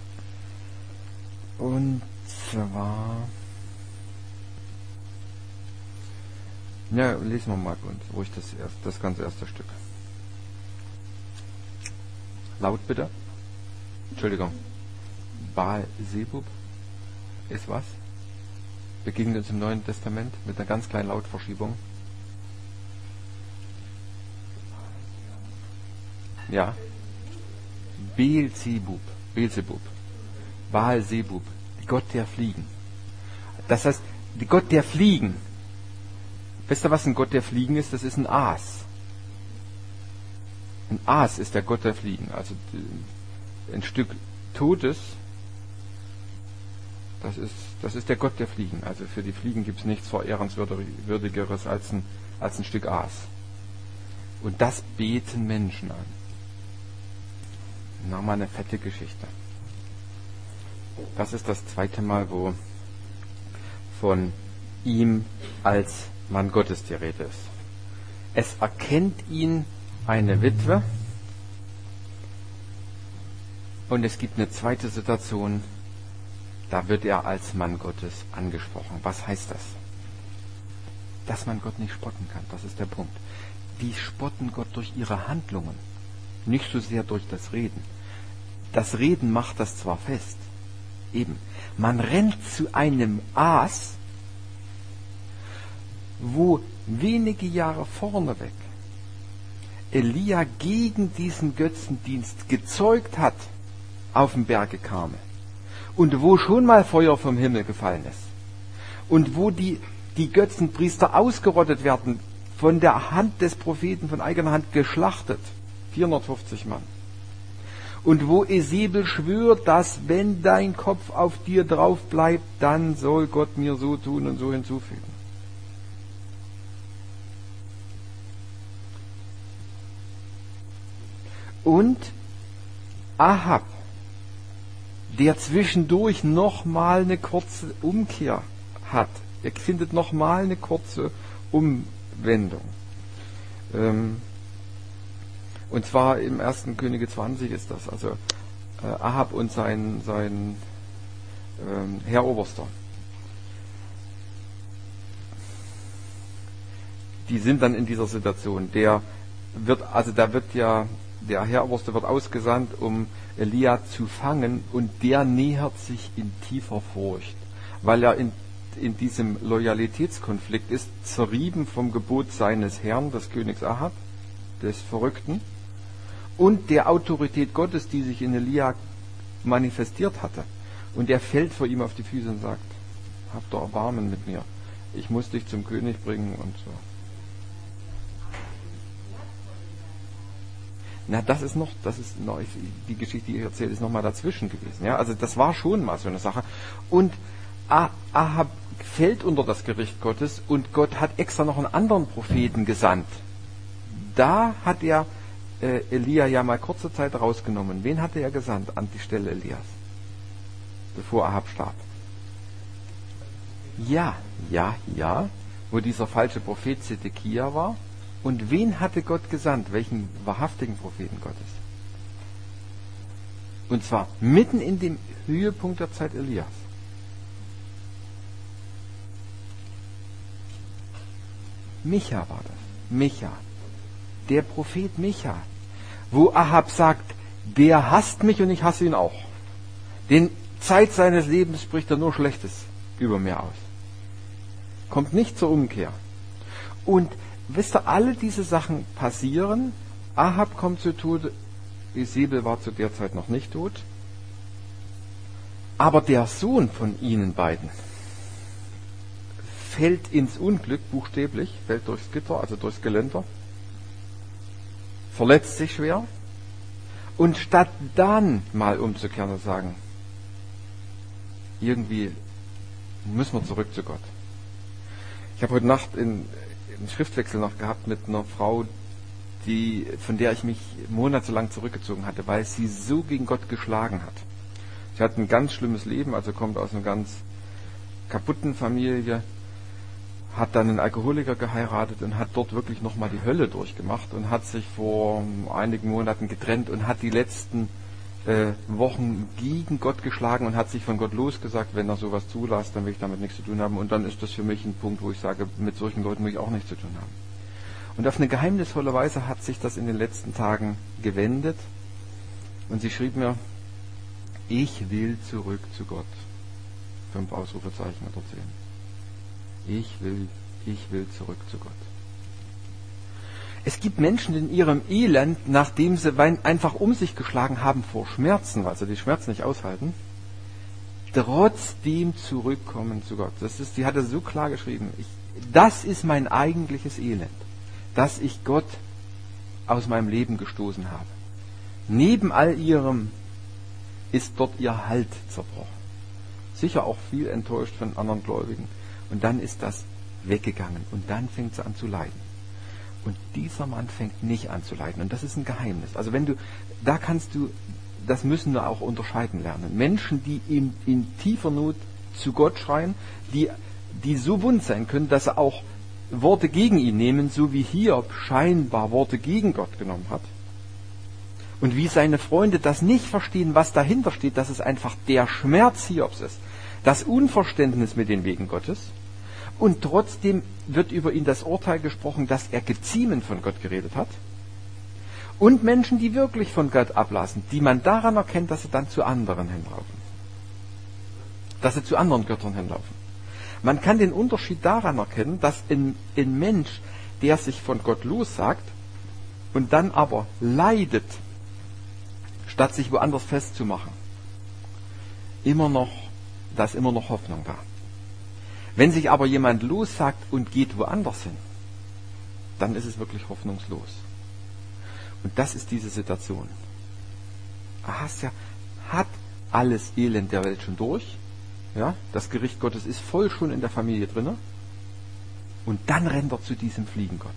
und zwar ja, lesen wir mal ruhig das, erst, das ganze erste Stück. Laut bitte. Entschuldigung. Baal-Zebub ist was? Begegnet uns im Neuen Testament mit einer ganz kleinen Lautverschiebung. Ja. Beelzebub. Beelzebub. Baal-Zebub. Gott der Fliegen. Das heißt, die Gott der Fliegen. Wisst ihr, was ein Gott der Fliegen ist? Das ist ein Aas. Ein Aas ist der Gott der Fliegen. Also ein Stück Totes, das ist, das ist der Gott der Fliegen. Also für die Fliegen gibt es nichts Verehrenswürdigeres als ein, als ein Stück Aas. Und das beten Menschen an. Nochmal eine fette Geschichte. Das ist das zweite Mal, wo von ihm als Mann Gottes die Rede ist. Es erkennt ihn eine Witwe und es gibt eine zweite Situation, da wird er als Mann Gottes angesprochen. Was heißt das? Dass man Gott nicht spotten kann, das ist der Punkt. Die spotten Gott durch ihre Handlungen, nicht so sehr durch das Reden. Das Reden macht das zwar fest, eben, man rennt zu einem Aas, wo wenige Jahre vorneweg Elia gegen diesen Götzendienst gezeugt hat auf dem Berge Karmel und wo schon mal Feuer vom Himmel gefallen ist und wo die, die Götzenpriester ausgerottet werden, von der Hand des Propheten, von eigener Hand geschlachtet, vierhundertfünfzig Mann. Und wo Esebel schwört, dass wenn dein Kopf auf dir drauf bleibt, dann soll Gott mir so tun und so hinzufügen. Und Ahab, der zwischendurch nochmal eine kurze Umkehr hat. Er findet nochmal eine kurze Umwendung. Ähm, und zwar im ersten Könige zwanzig ist das. Also äh, Ahab und sein, sein ähm, Herr Oberster. Die sind dann in dieser Situation. Der wird, also da wird ja Der Herr Oberste wird ausgesandt, um Elia zu fangen, und der nähert sich in tiefer Furcht, weil er in, in diesem Loyalitätskonflikt ist, zerrieben vom Gebot seines Herrn, des Königs Ahab, des Verrückten, und der Autorität Gottes, die sich in Elia manifestiert hatte. Und er fällt vor ihm auf die Füße und sagt, habt doch Erbarmen mit mir, ich muss dich zum König bringen und so. Na, das ist noch, das ist noch, die Geschichte, die ich erzähle, ist noch mal dazwischen gewesen. Ja, also das war schon mal so eine Sache. Und Ahab fällt unter das Gericht Gottes und Gott hat extra noch einen anderen Propheten gesandt. Da hat er äh, Elia ja mal kurze Zeit rausgenommen. Wen hatte er gesandt an die Stelle Elias, bevor Ahab starb? Ja, ja, ja, wo dieser falsche Prophet Zedekia war. Und wen hatte Gott gesandt? Welchen wahrhaftigen Propheten Gottes? Und zwar mitten in dem Höhepunkt der Zeit Elias. Micha war das. Micha. Der Prophet Micha. Wo Ahab sagt, der hasst mich und ich hasse ihn auch. Den Zeit seines Lebens spricht er nur Schlechtes über mir aus. Kommt nicht zur Umkehr. Und wisst ihr, alle diese Sachen passieren. Ahab kommt zu Tode. Isabel war zu der Zeit noch nicht tot. Aber der Sohn von ihnen beiden fällt ins Unglück, buchstäblich, fällt durchs Gitter, also durchs Geländer, verletzt sich schwer. Und statt dann mal umzukehren und sagen, irgendwie müssen wir zurück zu Gott. Ich habe heute Nacht in, einen Schriftwechsel noch gehabt mit einer Frau, die, von der ich mich monatelang zurückgezogen hatte, weil sie so gegen Gott geschlagen hat. Sie hat ein ganz schlimmes Leben, also kommt aus einer ganz kaputten Familie, hat dann einen Alkoholiker geheiratet und hat dort wirklich nochmal die Hölle durchgemacht und hat sich vor einigen Monaten getrennt und hat die letzten äh, Wochen gegen Gott geschlagen und hat sich von Gott losgesagt, wenn er sowas zulässt, dann will ich damit nichts zu tun haben. Und dann ist das für mich ein Punkt, wo ich sage, mit solchen Leuten will ich auch nichts zu tun haben. Und auf eine geheimnisvolle Weise hat sich das in den letzten Tagen gewendet. Und sie schrieb mir, ich will zurück zu Gott. Fünf Ausrufezeichen oder zehn. Ich will, ich will zurück zu Gott. Es gibt Menschen in ihrem Elend, nachdem sie einfach um sich geschlagen haben vor Schmerzen, weil sie die Schmerzen nicht aushalten, trotzdem zurückkommen zu Gott. Das ist, die hat er so klar geschrieben. Ich, das ist mein eigentliches Elend, dass ich Gott aus meinem Leben gestoßen habe. Neben all ihrem ist dort ihr Halt zerbrochen. Sicher auch viel enttäuscht von anderen Gläubigen. Und dann ist das weggegangen. Und dann fängt sie an zu leiden. Und dieser Mann fängt nicht an zu leiden. Und das ist ein Geheimnis. Also wenn du, da kannst du, das müssen wir auch unterscheiden lernen. Menschen, die in, in tiefer Not zu Gott schreien, die, die so wund sein können, dass sie auch Worte gegen ihn nehmen, so wie Hiob scheinbar Worte gegen Gott genommen hat. Und wie seine Freunde das nicht verstehen, was dahinter steht, dass es einfach der Schmerz Hiobs ist. Das Unverständnis mit den Wegen Gottes. Und trotzdem wird über ihn das Urteil gesprochen, dass er geziemen von Gott geredet hat. Und Menschen, die wirklich von Gott ablassen, die man daran erkennt, dass sie dann zu anderen hinlaufen. Dass sie zu anderen Göttern hinlaufen. Man kann den Unterschied daran erkennen, dass ein, ein Mensch, der sich von Gott lossagt und dann aber leidet, statt sich woanders festzumachen, immer noch, da ist immer noch Hoffnung da. Wenn sich aber jemand lossagt und geht woanders hin, dann ist es wirklich hoffnungslos. Und das ist diese Situation. Ahasja hat alles Elend der Welt schon durch. Ja, das Gericht Gottes ist voll schon in der Familie drinne. Und dann rennt er zu diesem Fliegengott.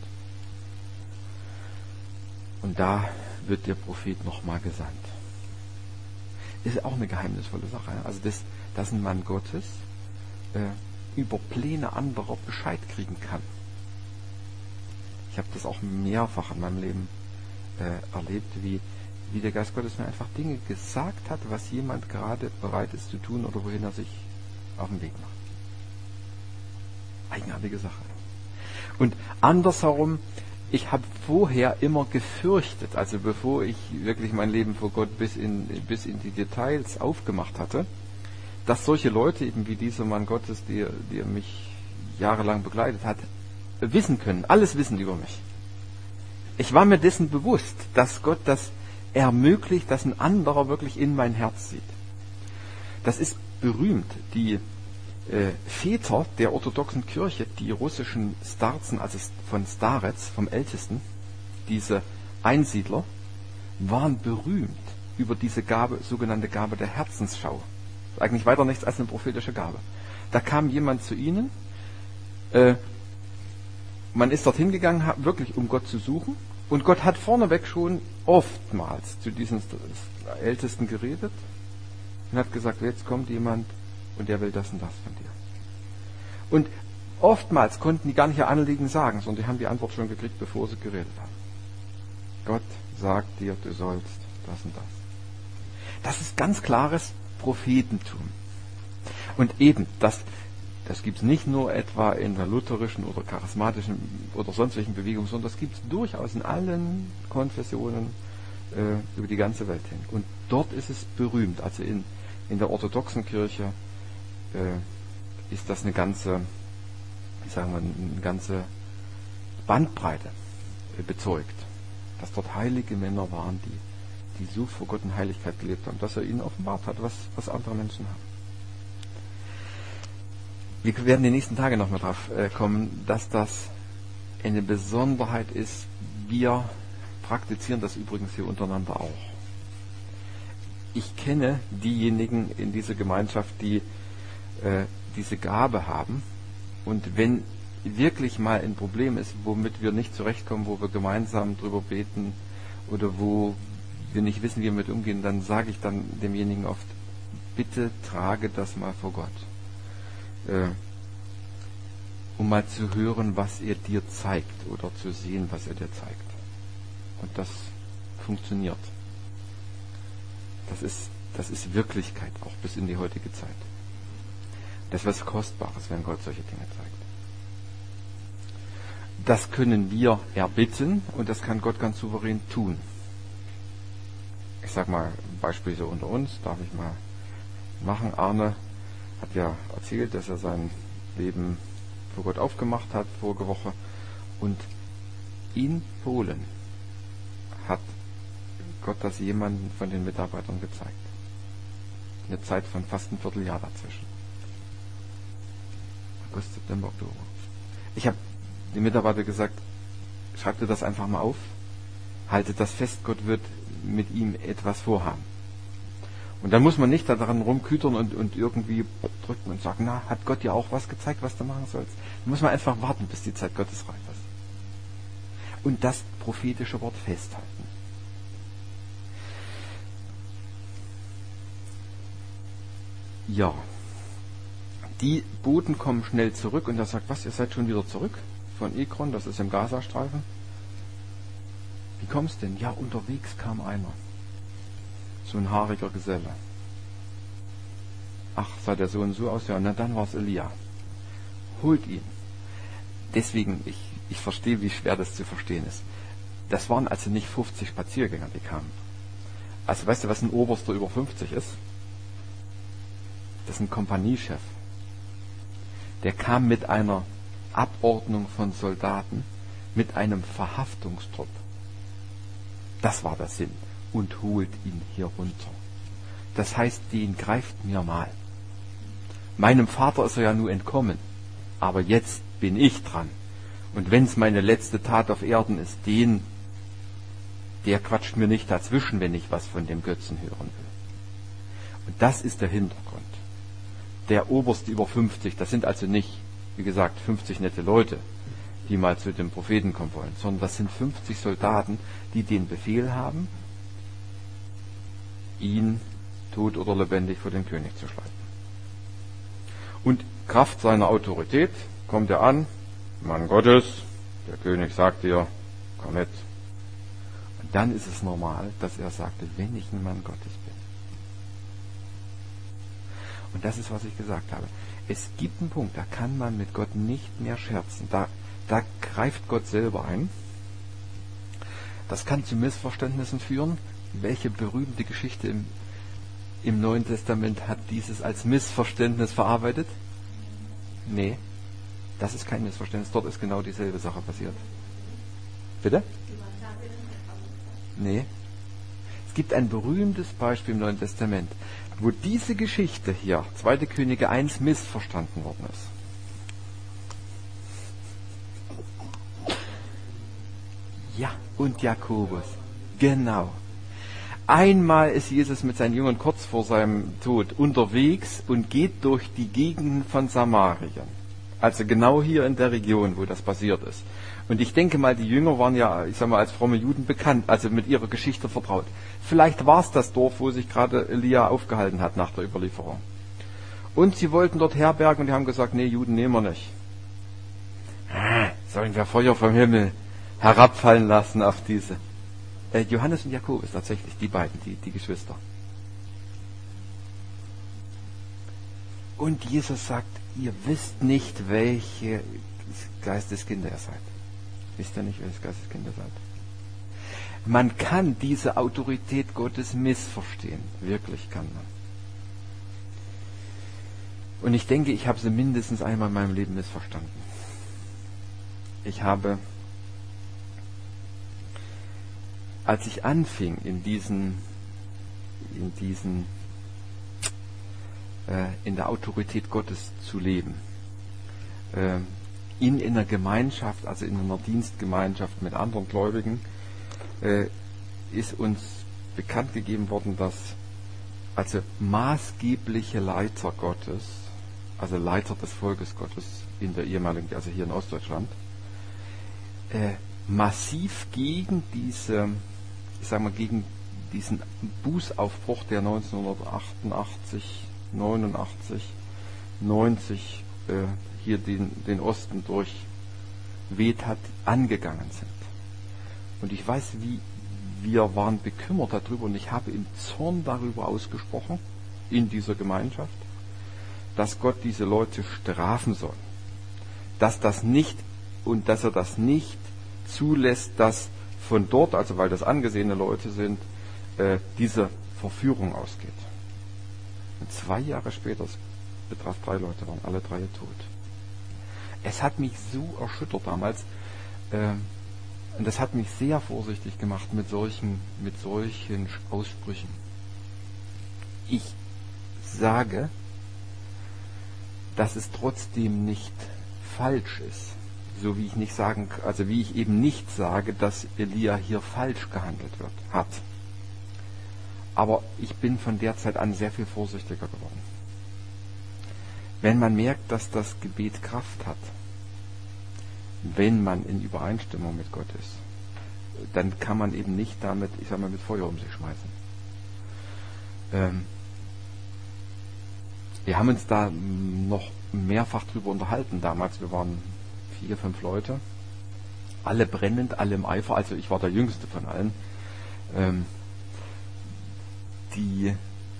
Und da wird der Prophet nochmal gesandt. Ist auch eine geheimnisvolle Sache. Also, dass, dass ein Mann Gottes äh, über Pläne anderer Bescheid kriegen kann. Ich habe das auch mehrfach in meinem Leben äh, erlebt, wie, wie der Geist Gottes mir einfach Dinge gesagt hat, was jemand gerade bereit ist zu tun oder wohin er sich auf den Weg macht. Eigenartige Sache. Und andersherum, ich habe vorher immer gefürchtet, also bevor ich wirklich mein Leben vor Gott bis in, bis in die Details aufgemacht hatte, dass solche Leute eben wie dieser Mann Gottes, der, der mich jahrelang begleitet hat, wissen können, alles wissen über mich. Ich war mir dessen bewusst, dass Gott das ermöglicht, dass ein anderer wirklich in mein Herz sieht. Das ist berühmt. Die äh, Väter der orthodoxen Kirche, die russischen Starzen, also von Starets, vom Ältesten, diese Einsiedler, waren berühmt über diese Gabe, sogenannte Gabe der Herzensschau. Eigentlich weiter nichts als eine prophetische Gabe. Da kam jemand zu ihnen, äh, man ist dorthin gegangen, wirklich um Gott zu suchen, und Gott hat vorneweg schon oftmals zu diesen Ältesten geredet und hat gesagt, jetzt kommt jemand und der will das und das von dir. Und oftmals konnten die gar nicht ihr Anliegen sagen, sondern die haben die Antwort schon gekriegt, bevor sie geredet haben. Gott sagt dir, du sollst das und das. Das ist ganz klares Prophetentum. Und eben, das, das gibt es nicht nur etwa in der lutherischen oder charismatischen oder sonst welchen Bewegungen, sondern das gibt es durchaus in allen Konfessionen äh, über die ganze Welt hin. Und dort ist es berühmt. Also in In der orthodoxen Kirche äh, ist das eine ganze, wie sagen wir, eine ganze Bandbreite äh, bezeugt, dass dort heilige Männer waren, die, die so vor Gott in Heiligkeit gelebt haben, dass er ihnen offenbart hat, was, was andere Menschen haben. Wir werden die nächsten Tage noch mal drauf äh, kommen, dass das eine Besonderheit ist. Wir praktizieren das übrigens hier untereinander auch. Ich kenne diejenigen in dieser Gemeinschaft, die äh, diese Gabe haben. Und wenn wirklich mal ein Problem ist, womit wir nicht zurechtkommen, wo wir gemeinsam drüber beten oder wo wir nicht wissen, wie wir damit umgehen, dann sage ich dann demjenigen oft, bitte trage das mal vor Gott. Äh, um mal zu hören, was er dir zeigt oder zu sehen, was er dir zeigt. Und das funktioniert. Das ist, das ist Wirklichkeit, auch bis in die heutige Zeit. Das ist was Kostbares, wenn Gott solche Dinge zeigt. Das können wir erbitten und das kann Gott ganz souverän tun. Ich sag mal, ein Beispiel so unter uns, darf ich mal machen. Arne hat ja erzählt, dass er sein Leben vor Gott aufgemacht hat vorige Woche, und in Polen hat Gott das jemandem von den Mitarbeitern gezeigt. Eine Zeit von fast ein Vierteljahr dazwischen. August, September, Oktober. Ich habe den Mitarbeiter gesagt, schreib dir das einfach mal auf, halte das fest, Gott wird mit ihm etwas vorhaben. Und dann muss man nicht daran rumkütern und, und irgendwie drücken und sagen, na, hat Gott dir auch was gezeigt, was du machen sollst? Da muss man einfach warten, bis die Zeit Gottes reif ist. Und das prophetische Wort festhalten. Ja, die Boten kommen schnell zurück und er sagt, was, ihr seid schon wieder zurück von Ekron, das ist im Gazastreifen. Wie kommst denn? Ja, unterwegs kam einer. So ein haariger Geselle. Ach, sah der so und so aus? Ja, na dann war es Elia. Holt ihn. Deswegen, ich, ich verstehe, wie schwer das zu verstehen ist. Das waren also nicht fünfzig Spaziergänger, die kamen. Also weißt du, was ein Oberster über fünfzig ist? Das ist ein Kompaniechef. Der kam mit einer Abordnung von Soldaten, mit einem Verhaftungstrupp. Das war der Sinn. Und holt ihn hier runter. Das heißt, den greift mir mal. Meinem Vater ist er ja nur entkommen. Aber jetzt bin ich dran. Und wenn es meine letzte Tat auf Erden ist, den, der quatscht mir nicht dazwischen, wenn ich was von dem Götzen hören will. Und das ist der Hintergrund. Der Oberste über fünfzig, das sind also nicht, wie gesagt, fünfzig nette Leute, die mal zu dem Propheten kommen wollen, sondern das sind fünfzig Soldaten, die den Befehl haben, ihn tot oder lebendig vor den König zu schleppen. Und Kraft seiner Autorität kommt er an, Mann Gottes, der König sagt dir, komm mit. Und dann ist es normal, dass er sagte, wenn ich ein Mann Gottes bin. Und das ist, was ich gesagt habe. Es gibt einen Punkt, da kann man mit Gott nicht mehr scherzen. Da, da greift Gott selber ein. Das kann zu Missverständnissen führen. Welche berühmte Geschichte im, im Neuen Testament hat dieses als Missverständnis verarbeitet? Nee, das ist kein Missverständnis. Dort ist genau dieselbe Sache passiert. Bitte? Nee. Es gibt ein berühmtes Beispiel im Neuen Testament, wo diese Geschichte hier, zweite Könige eins, missverstanden worden ist. Ja, und Jakobus. Genau. Einmal ist Jesus mit seinen Jüngern kurz vor seinem Tod unterwegs und geht durch die Gegenden von Samarien. Also genau hier in der Region, wo das passiert ist. Und ich denke mal, die Jünger waren ja, ich sag mal, als fromme Juden bekannt, also mit ihrer Geschichte vertraut. Vielleicht war es das Dorf, wo sich gerade Elia aufgehalten hat nach der Überlieferung. Und sie wollten dort herbergen und die haben gesagt, nee, Juden nehmen wir nicht. Sollen wir Feuer vom Himmel herabfallen lassen auf diese? Äh, Johannes und Jakobus, tatsächlich, die beiden, die, die Geschwister. Und Jesus sagt, ihr wisst nicht, welche Geisteskinder ihr seid. Wisst ihr nicht, welches Geisteskinder seid? Man kann diese Autorität Gottes missverstehen. Wirklich kann man. Und ich denke, ich habe sie mindestens einmal in meinem Leben missverstanden. Ich habe, als ich anfing, in diesen, in diesen, äh, in der Autorität Gottes zu leben, äh, in, in einer Gemeinschaft, also in einer Dienstgemeinschaft mit anderen Gläubigen, äh, ist uns bekannt gegeben worden, dass also maßgebliche Leiter Gottes, also Leiter des Volkes Gottes in der ehemaligen, also hier in Ostdeutschland, äh, massiv gegen diese, ich sag mal, gegen diesen Bußaufbruch, der neunzehnhundertachtundachtzig, neunundachtzig, neunzig äh, hier den, den Osten durchweht hat, angegangen sind. Und ich weiß, wie wir waren bekümmert darüber und ich habe im Zorn darüber ausgesprochen, in dieser Gemeinschaft, dass Gott diese Leute strafen soll. Dass das nicht und dass er das nicht zulässt, dass von dort, also weil das angesehene Leute sind, äh, diese Verführung ausgeht. Und zwei Jahre später, es betraf drei Leute, waren alle drei tot. Es hat mich so erschüttert damals, äh, und das hat mich sehr vorsichtig gemacht mit solchen, mit solchen Aussprüchen. Ich sage, dass es trotzdem nicht falsch ist, so wie ich nicht sagen, also wie ich eben nicht sage, dass Elia hier falsch gehandelt wird, hat. Aber ich bin von der Zeit an sehr viel vorsichtiger geworden. Wenn man merkt, dass das Gebet Kraft hat, wenn man in Übereinstimmung mit Gott ist, dann kann man eben nicht damit, ich sag mal, mit Feuer um sich schmeißen. Ähm, wir haben uns da noch mehrfach drüber unterhalten damals. Wir waren vier, fünf Leute, alle brennend, alle im Eifer. Also ich war der Jüngste von allen. Ähm, die,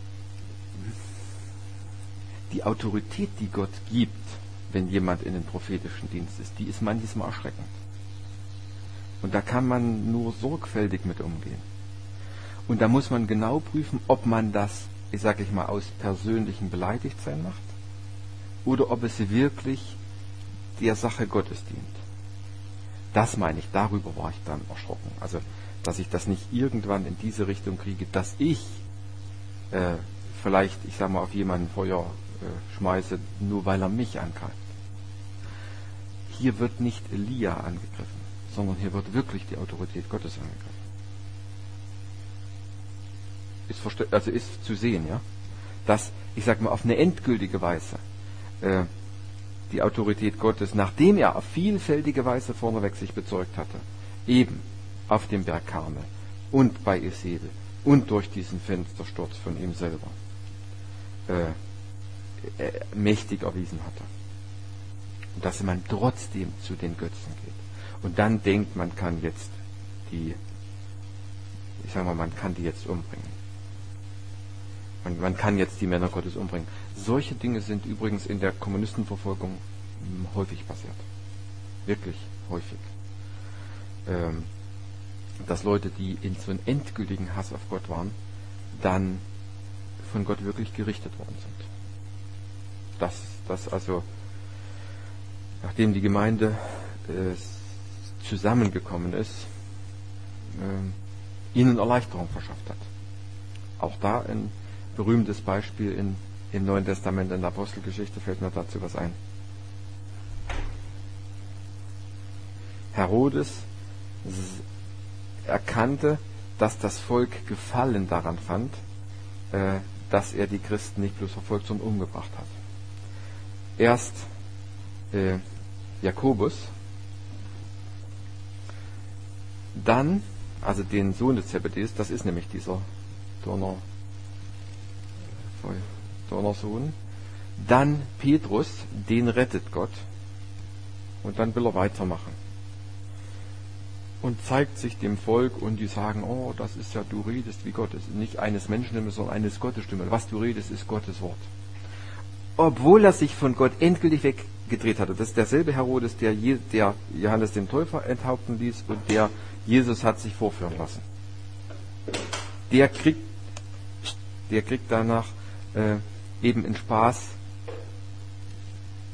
die Autorität, die Gott gibt, wenn jemand in den prophetischen Dienst ist, die ist manchmal erschreckend. Und da kann man nur sorgfältig mit umgehen. Und da muss man genau prüfen, ob man das, ich sage ich mal, aus persönlichem Beleidigtsein macht oder ob es wirklich der Sache Gottes dient. Das meine ich, darüber war ich dann erschrocken. Also, dass ich das nicht irgendwann in diese Richtung kriege, dass ich äh, vielleicht, ich sage mal, auf jemanden Feuer äh, schmeiße, nur weil er mich angreift. Hier wird nicht Elia angegriffen, sondern hier wird wirklich die Autorität Gottes angegriffen. Ist, verste- also ist zu sehen, ja, dass, ich sage mal, auf eine endgültige Weise äh, die Autorität Gottes, nachdem er auf vielfältige Weise vorneweg sich bezeugt hatte, eben auf dem Berg Karmel und bei Isabel und durch diesen Fenstersturz von ihm selber äh, äh, mächtig erwiesen hatte. Und dass man trotzdem zu den Götzen geht. Und dann denkt, man kann jetzt die, ich sage mal, man kann die jetzt umbringen. Man, man kann jetzt die Männer Gottes umbringen. Solche Dinge sind übrigens in der Kommunistenverfolgung mh, häufig passiert. Wirklich häufig. Ähm, dass Leute, die in so einen endgültigen Hass auf Gott waren, dann von Gott wirklich gerichtet worden sind. Dass das also, nachdem die Gemeinde äh, zusammengekommen ist, äh, ihnen Erleichterung verschafft hat. Auch da ein berühmtes Beispiel in, im Neuen Testament, in der Apostelgeschichte, fällt mir dazu was ein. Herodes erkannte, dass das Volk Gefallen daran fand, äh, dass er die Christen nicht bloß verfolgt, sondern umgebracht hat. Erst äh, Jakobus, dann, also den Sohn des Zebedeus, das ist nämlich dieser Donner, Donnersohn, dann Petrus, den rettet Gott, und dann will er weitermachen. Und zeigt sich dem Volk und die sagen, oh, das ist ja, du redest wie Gott. Es ist nicht eines Menschenstimme, sondern eines Gottes Stimme. Was du redest, ist Gottes Wort. Obwohl er sich von Gott endgültig weggedreht hatte. Das ist derselbe Herodes, der, Je- der Johannes den Täufer enthaupten ließ und der Jesus hat sich vorführen lassen. Der kriegt, der kriegt danach äh, eben in Spaß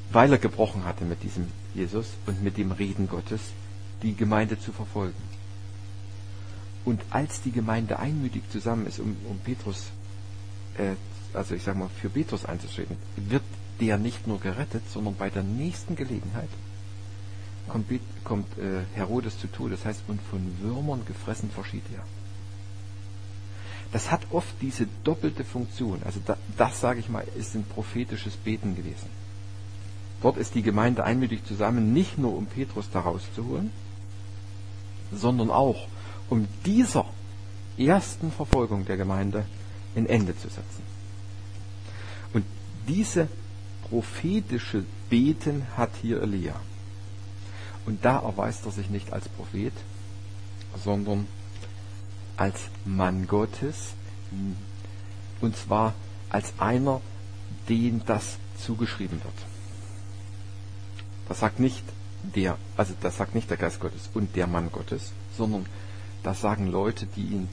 weil er gebrochen hatte mit diesem Jesus und mit dem Reden Gottes, die Gemeinde zu verfolgen. Und als die Gemeinde einmütig zusammen ist, um, um Petrus, äh, also ich sage mal, für Petrus einzutreten, wird der nicht nur gerettet, sondern bei der nächsten Gelegenheit kommt, kommt äh, Herodes zu Tode. Das heißt, und von Würmern gefressen verschied er. Das hat oft diese doppelte Funktion. Also da, das, sage ich mal, ist ein prophetisches Beten gewesen. Dort ist die Gemeinde einmütig zusammen, nicht nur um Petrus da rauszuholen, sondern auch um dieser ersten Verfolgung der Gemeinde ein Ende zu setzen. Und diese prophetische Beten hat hier Elia. Und da erweist er sich nicht als Prophet, sondern als Mann Gottes, und zwar als einer, dem das zugeschrieben wird. Das sagt nicht der, also das sagt nicht der Geist Gottes und der Mann Gottes, sondern das sagen Leute, die ihn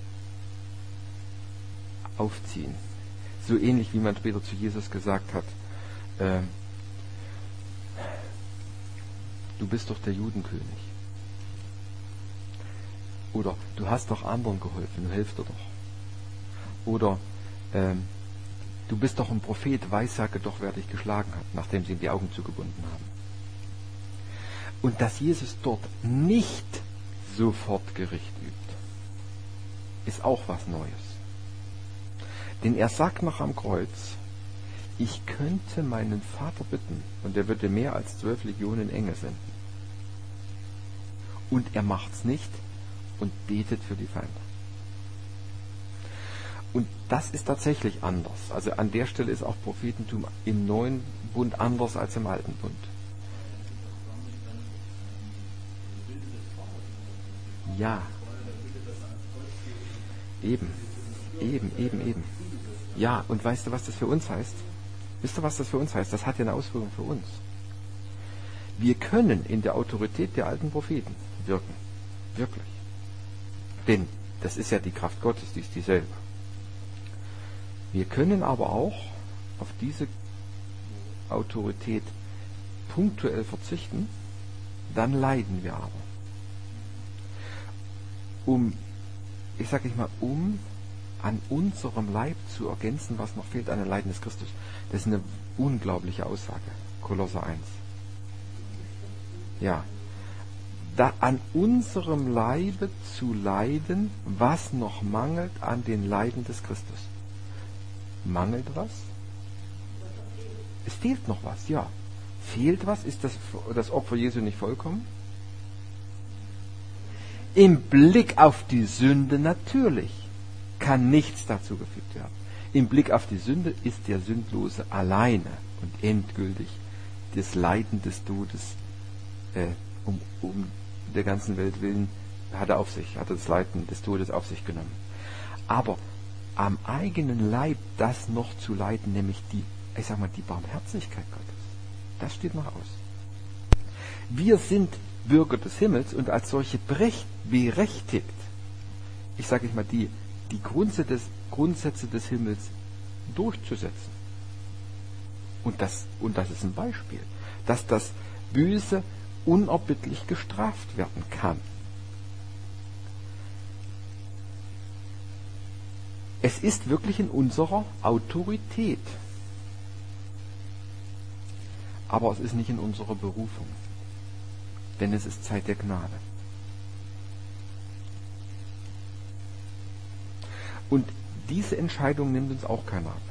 aufziehen. So ähnlich wie man später zu Jesus gesagt hat, äh, du bist doch der Judenkönig. Oder du hast doch anderen geholfen, du hilfst dir doch. Oder ähm, du bist doch ein Prophet, weissage doch, wer dich geschlagen hat, nachdem sie ihm die Augen zugebunden haben. Und dass Jesus dort nicht sofort Gericht übt, ist auch was Neues. Denn er sagt noch am Kreuz, ich könnte meinen Vater bitten und er würde mehr als zwölf Legionen Engel senden. Und er macht's nicht und betet für die Feinde. Und das ist tatsächlich anders. Also an der Stelle ist auch Prophetentum im neuen Bund anders als im alten Bund. Ja. Eben. Eben, eben, eben. Ja, und weißt du, was das für uns heißt? Wisst ihr, was das für uns heißt? Das hat ja eine Auswirkung für uns. Wir können in der Autorität der alten Propheten wirken. Wirklich. Denn das ist ja die Kraft Gottes, die ist dieselbe. Wir können aber auch auf diese Autorität punktuell verzichten, dann leiden wir aber. Um, ich sage nicht mal, um an unserem Leib zu ergänzen, was noch fehlt an den Leiden des Christus. Das ist eine unglaubliche Aussage. Kolosser eins. Ja. Da an unserem Leibe zu leiden, was noch mangelt an den Leiden des Christus. Mangelt was? Es fehlt noch was, ja. Fehlt was? Ist das, das Opfer Jesu nicht vollkommen? Im Blick auf die Sünde natürlich kann nichts dazu gefügt werden. Im Blick auf die Sünde ist der Sündlose alleine und endgültig das Leiden des Todes äh, um, um der ganzen Welt willen hat er auf sich, hat er das Leiden des Todes auf sich genommen. Aber am eigenen Leib das noch zu leiden, nämlich die, ich sag mal, die Barmherzigkeit Gottes, das steht noch aus. Wir sind Bürger des Himmels und als solche berechtigt, ich sage mal, die, die Grundsätze des, Grundsätze des Himmels durchzusetzen. Und das, und das ist ein Beispiel, dass das Böse unerbittlich gestraft werden kann. Es ist wirklich in unserer Autorität. Aber es ist nicht in unserer Berufung. Denn es ist Zeit der Gnade. Und diese Entscheidung nimmt uns auch keiner ab.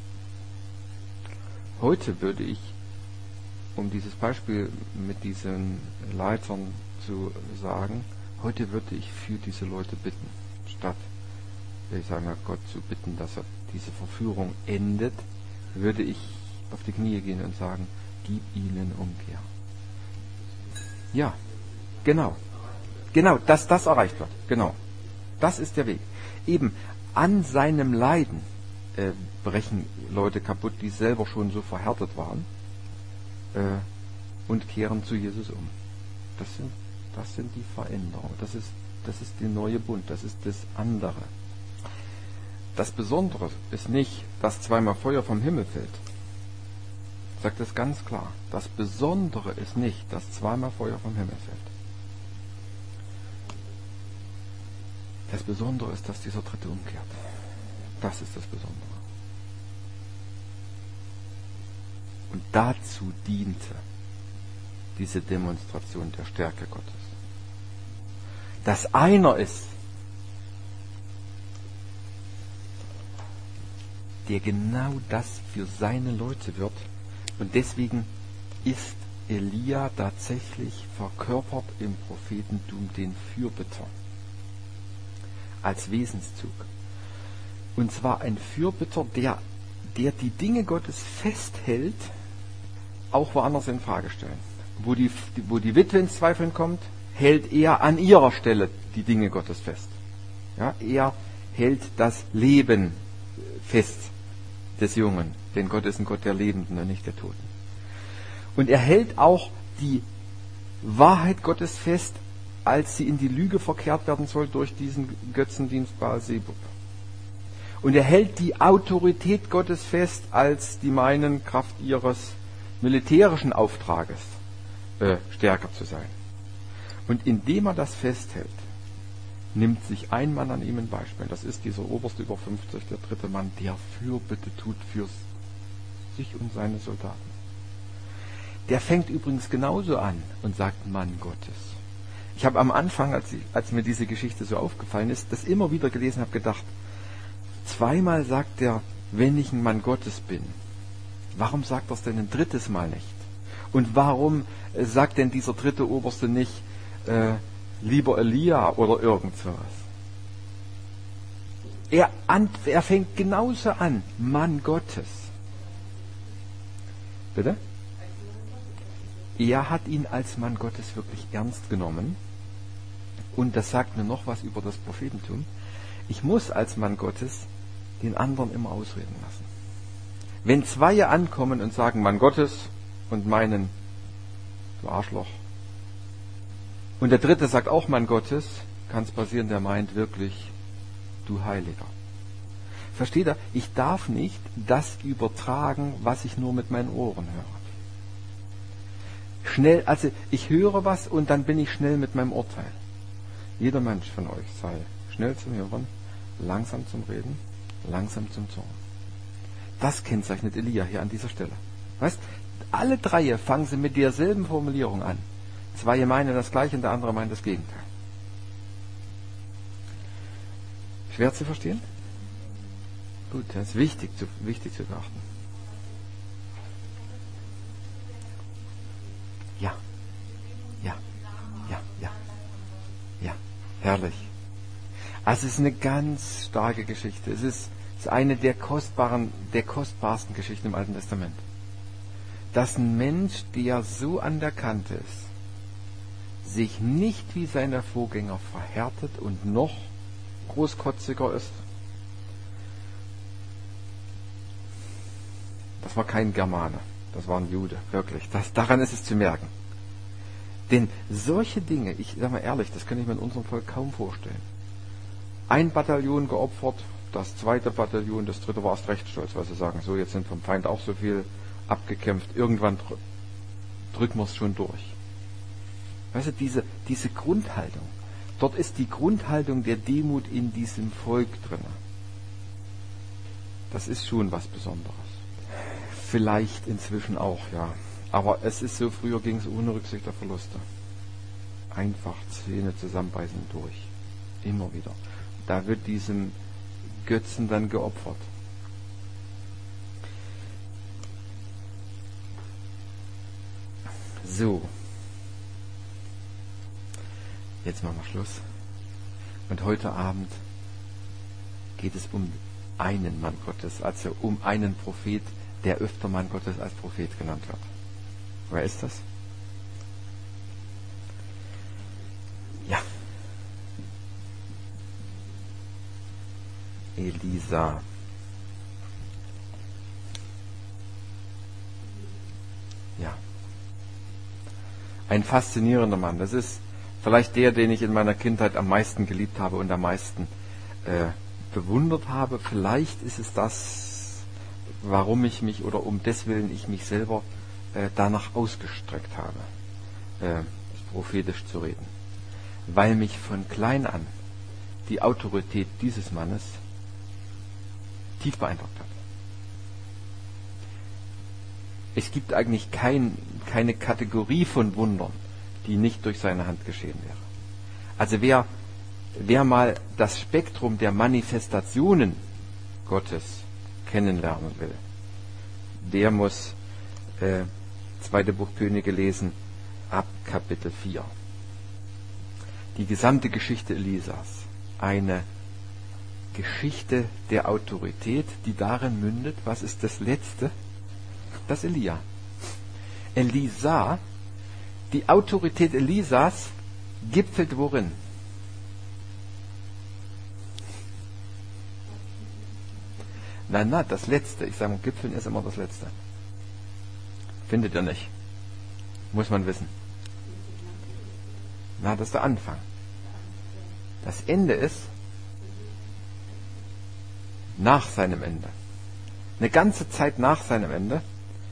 Heute würde ich, um dieses Beispiel mit diesen Leitern zu sagen, heute würde ich für diese Leute bitten, statt, ich sage mal, Gott zu bitten, dass er diese Verführung endet, würde ich auf die Knie gehen und sagen, gib ihnen Umkehr. Ja, genau. Genau, dass das erreicht wird. Genau. Das ist der Weg. Eben an seinem Leiden äh, brechen Leute kaputt, die selber schon so verhärtet waren, äh, und kehren zu Jesus um. Das sind, das sind die Veränderungen. Das ist, das ist der neue Bund. Das ist das andere. Das Besondere ist nicht, dass zweimal Feuer vom Himmel fällt, sagt es ganz klar. Das Besondere ist nicht, dass zweimal Feuer vom Himmel fällt. Das Besondere ist, dass dieser Dritte umkehrt. Das ist das Besondere. Und dazu diente diese Demonstration der Stärke Gottes. Dass einer ist, der genau das für seine Leute wird. Und deswegen ist Elia tatsächlich verkörpert im Prophetentum den Fürbitter als Wesenszug. Und zwar ein Fürbitter, der, der die Dinge Gottes festhält, auch woanders in Frage stellen. Wo die, wo die Witwe ins Zweifeln kommt, hält er an ihrer Stelle die Dinge Gottes fest. Ja, er hält das Leben fest des Jungen, denn Gott ist ein Gott der Lebenden und nicht der Toten. Und er hält auch die Wahrheit Gottes fest, als sie in die Lüge verkehrt werden soll durch diesen Götzendienst Baal-Zebub. Und er hält die Autorität Gottes fest, als die meinen, Kraft ihres militärischen Auftrages äh, stärker zu sein. Und indem er das festhält, nimmt sich ein Mann an ihm ein Beispiel. Das ist dieser Oberste über fünfzig, der dritte Mann, der Fürbitte tut für sich und seine Soldaten. Der fängt übrigens genauso an und sagt Mann Gottes. Ich habe am Anfang, als, ich, als mir diese Geschichte so aufgefallen ist, das immer wieder gelesen habe, gedacht, zweimal sagt er, wenn ich ein Mann Gottes bin. Warum sagt er es denn ein drittes Mal nicht? Und warum äh, sagt denn dieser dritte Oberste nicht, äh, lieber Elia oder irgend sowas? Er, er fängt genauso an, Mann Gottes. Bitte? Er hat ihn als Mann Gottes wirklich ernst genommen. Und das sagt mir noch was über das Prophetentum. Ich muss als Mann Gottes den anderen immer ausreden lassen. Wenn zwei ankommen und sagen Mann Gottes und meinen, du Arschloch, und der dritte sagt auch Mann Gottes, kann es passieren, der meint wirklich, du Heiliger. Versteht ihr? Ich darf nicht das übertragen, was ich nur mit meinen Ohren höre. Schnell, also ich höre was und dann bin ich schnell mit meinem Urteil. Jeder Mensch von euch sei schnell zum Hören, langsam zum Reden, langsam zum Zorn. Das kennzeichnet Elia hier an dieser Stelle. Weißt, alle drei fangen sie mit derselben Formulierung an. Zwei meinen das Gleiche und der andere meint das Gegenteil. Schwer zu verstehen? Gut, das ist wichtig zu, wichtig zu beachten. Ja, ja, ja, ja, ja, herrlich. Also es ist eine ganz starke Geschichte. Es ist, es ist eine der kostbaren, der kostbarsten Geschichten im Alten Testament. Dass ein Mensch, der so an der Kante ist, sich nicht wie seine Vorgänger verhärtet und noch großkotziger ist. Das war kein Germane, das war ein Jude, wirklich. Das, daran ist es zu merken. Denn solche Dinge, ich sage mal ehrlich, das kann ich mir in unserem Volk kaum vorstellen. Ein Bataillon geopfert, das zweite Bataillon, das dritte war erst recht stolz, weil sie sagen, so jetzt sind vom Feind auch so viel abgekämpft, irgendwann drücken wir es schon durch. Weißt du, diese, diese Grundhaltung, dort ist die Grundhaltung der Demut in diesem Volk drin. Das ist schon was Besonderes. Vielleicht inzwischen auch, ja. Aber es ist so, früher ging es ohne Rücksicht auf Verluste. Einfach Zähne zusammenbeißen durch. Immer wieder. Da wird diesem Götzen dann geopfert. So. Jetzt machen wir Schluss. Und heute Abend geht es um einen Mann Gottes, also um einen Prophet, der öfter Mann Gottes als Prophet genannt wird. Wer ist das? Ja. Elisa. Ja. Ein faszinierender Mann. Das ist vielleicht der, den ich in meiner Kindheit am meisten geliebt habe und am meisten äh, bewundert habe. Vielleicht ist es das, warum ich mich oder um deswillen ich mich selber äh, danach ausgestreckt habe, äh, prophetisch zu reden, weil mich von klein an die Autorität dieses Mannes tief beeindruckt hat. Es gibt eigentlich kein, keine Kategorie von Wundern, die nicht durch seine Hand geschehen wäre. Also wer, wer mal das Spektrum der Manifestationen Gottes kennenlernen will, der muss äh, zweite Buch Könige lesen, ab Kapitel vier. Die gesamte Geschichte Elisas, eine Geschichte der Autorität, die darin mündet, was ist das Letzte? Das Elia. Elisa, die Autorität Elisas gipfelt worin? Na, na, das Letzte. Ich sage, Gipfeln ist immer das Letzte. Findet ihr nicht? Muss man wissen. Na, das ist der Anfang. Das Ende ist nach seinem Ende. Eine ganze Zeit nach seinem Ende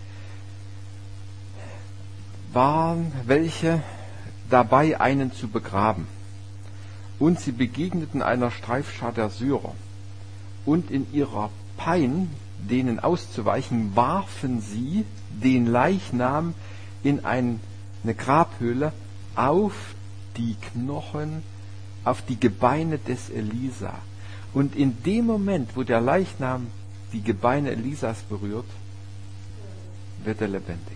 waren welche dabei, einen zu begraben. Und sie begegneten einer Streifschar der Syrer. Und in ihrer Pein, denen auszuweichen, warfen sie den Leichnam in ein, eine Grabhöhle auf die Knochen, auf die Gebeine des Elisa. Und in dem Moment, wo der Leichnam die Gebeine Elisas berührt, wird er lebendig.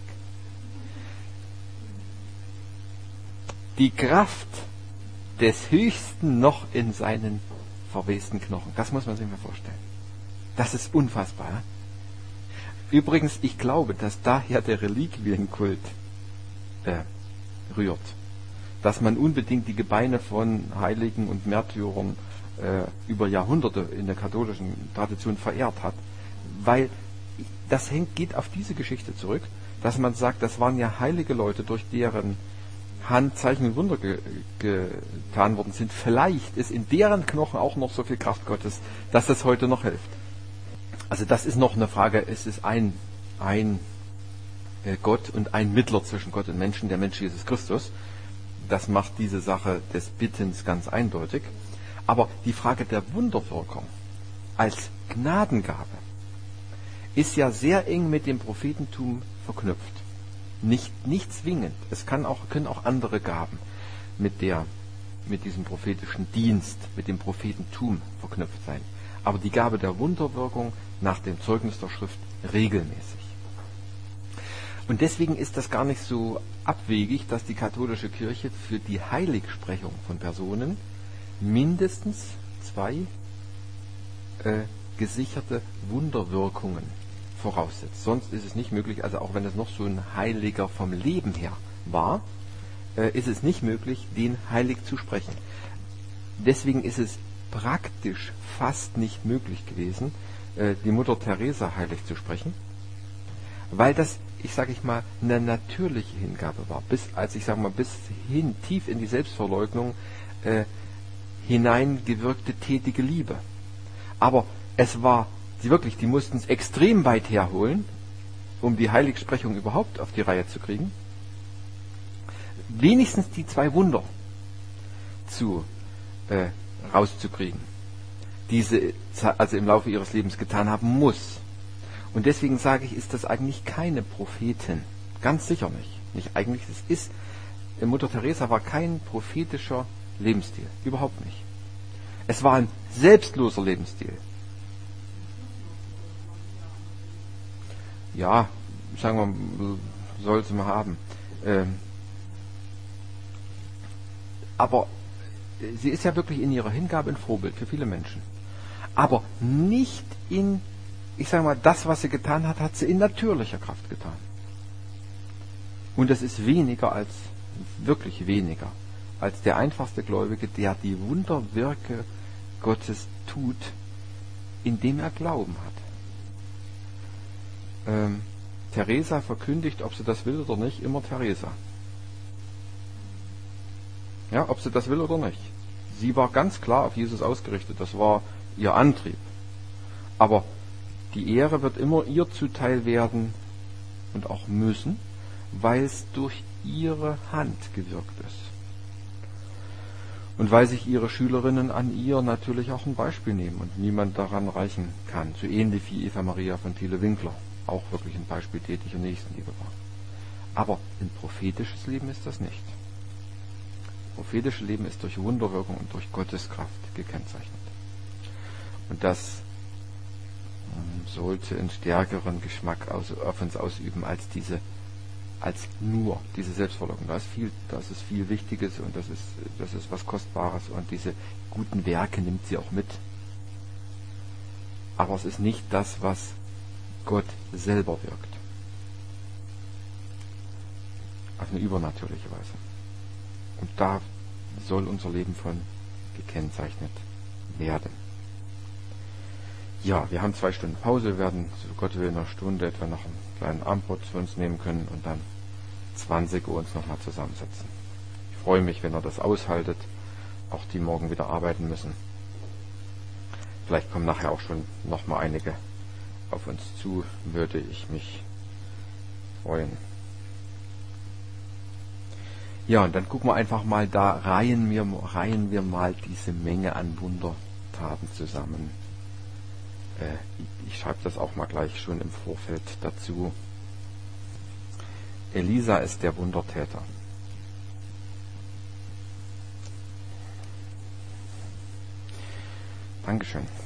Die Kraft des Höchsten noch in seinen verwesten Knochen. Das muss man sich mal vorstellen. Das ist unfassbar. Ja? Übrigens, ich glaube, dass daher der Reliquienkult äh, rührt. Dass man unbedingt die Gebeine von Heiligen und Märtyrern äh, über Jahrhunderte in der katholischen Tradition verehrt hat. Weil das hängt, geht auf diese Geschichte zurück, dass man sagt, das waren ja heilige Leute, durch deren Hand Zeichen und Wunder ge, getan worden sind. Vielleicht ist in deren Knochen auch noch so viel Kraft Gottes, dass das heute noch hilft. Also das ist noch eine Frage, es ist ein, ein äh, Gott und ein Mittler zwischen Gott und Menschen, der Mensch Jesus Christus. Das macht diese Sache des Bittens ganz eindeutig. Aber die Frage der Wunderwirkung als Gnadengabe ist ja sehr eng mit dem Prophetentum verknüpft. Nicht, nicht zwingend. Es kann auch, können auch andere Gaben mit, der, mit diesem prophetischen Dienst, mit dem Prophetentum verknüpft sein. Aber die Gabe der Wunderwirkung nach dem Zeugnis der Schrift regelmäßig. Und deswegen ist das gar nicht so abwegig, dass die katholische Kirche für die Heiligsprechung von Personen mindestens zwei äh, gesicherte Wunderwirkungen voraussetzt. Sonst ist es nicht möglich, also auch wenn es noch so ein Heiliger vom Leben her war, äh, ist es nicht möglich, den heilig zu sprechen. Deswegen ist es praktisch fast nicht möglich gewesen, äh, die Mutter Teresa heilig zu sprechen, weil das, ich sage ich mal, eine natürliche Hingabe war, bis, als ich sage mal, bis hin tief in die Selbstverleugnung äh, hineingewirkte tätige Liebe. Aber es war sie wirklich, die mussten es extrem weit herholen, um die Heiligsprechung überhaupt auf die Reihe zu kriegen. Wenigstens die zwei Wunder zu äh, rauszukriegen, die sie also im Laufe ihres Lebens getan haben muss. Und deswegen sage ich, ist das eigentlich keine Prophetin. Ganz sicher nicht. Nicht eigentlich, es ist, Mutter Teresa war kein prophetischer Lebensstil. Überhaupt nicht. Es war ein selbstloser Lebensstil. Ja, sagen wir, soll sie mal haben. Ähm, aber sie ist ja wirklich in ihrer Hingabe ein Vorbild für viele Menschen. Aber nicht in, ich sage mal, das, was sie getan hat, hat sie in natürlicher Kraft getan. Und das ist weniger als, wirklich weniger, als der einfachste Gläubige, der die Wunderwerke Gottes tut, indem er Glauben hat. Ähm, Teresa verkündigt, ob sie das will oder nicht, immer Teresa. Ja, ob sie das will oder nicht. Sie war ganz klar auf Jesus ausgerichtet. Das war ihr Antrieb. Aber die Ehre wird immer ihr zuteil werden und auch müssen, weil es durch ihre Hand gewirkt ist. Und weil sich ihre Schülerinnen an ihr natürlich auch ein Beispiel nehmen und niemand daran reichen kann. So ähnlich wie Eva Maria von Thiele-Winkler auch wirklich ein Beispiel tätig und Nächstenliebe war. Aber ein prophetisches Leben ist das nicht. Das prophetische Leben ist durch Wunderwirkung und durch Gottes Kraft gekennzeichnet. Und das ähm, sollte einen stärkeren Geschmack aus, auf uns ausüben als diese als nur diese Selbstverleugnung. Da ist viel, das ist viel Wichtiges und das ist, das ist was Kostbares und diese guten Werke nimmt sie auch mit. Aber es ist nicht das, was Gott selber wirkt. Auf eine übernatürliche Weise. Und da soll unser Leben von gekennzeichnet werden. Ja, wir haben zwei Stunden Pause. Wir werden, so Gott will, in einer Stunde etwa noch einen kleinen Abendbrot für uns nehmen können und dann zwanzig Uhr uns nochmal zusammensetzen. Ich freue mich, wenn ihr das aushaltet, auch die morgen wieder arbeiten müssen. Vielleicht kommen nachher auch schon nochmal einige auf uns zu, würde ich mich freuen. Ja, und dann gucken wir einfach mal, da reihen wir, reihen wir mal diese Menge an Wundertaten zusammen. Äh, ich, ich schreibe das auch mal gleich schon im Vorfeld dazu. Elisa ist der Wundertäter. Dankeschön.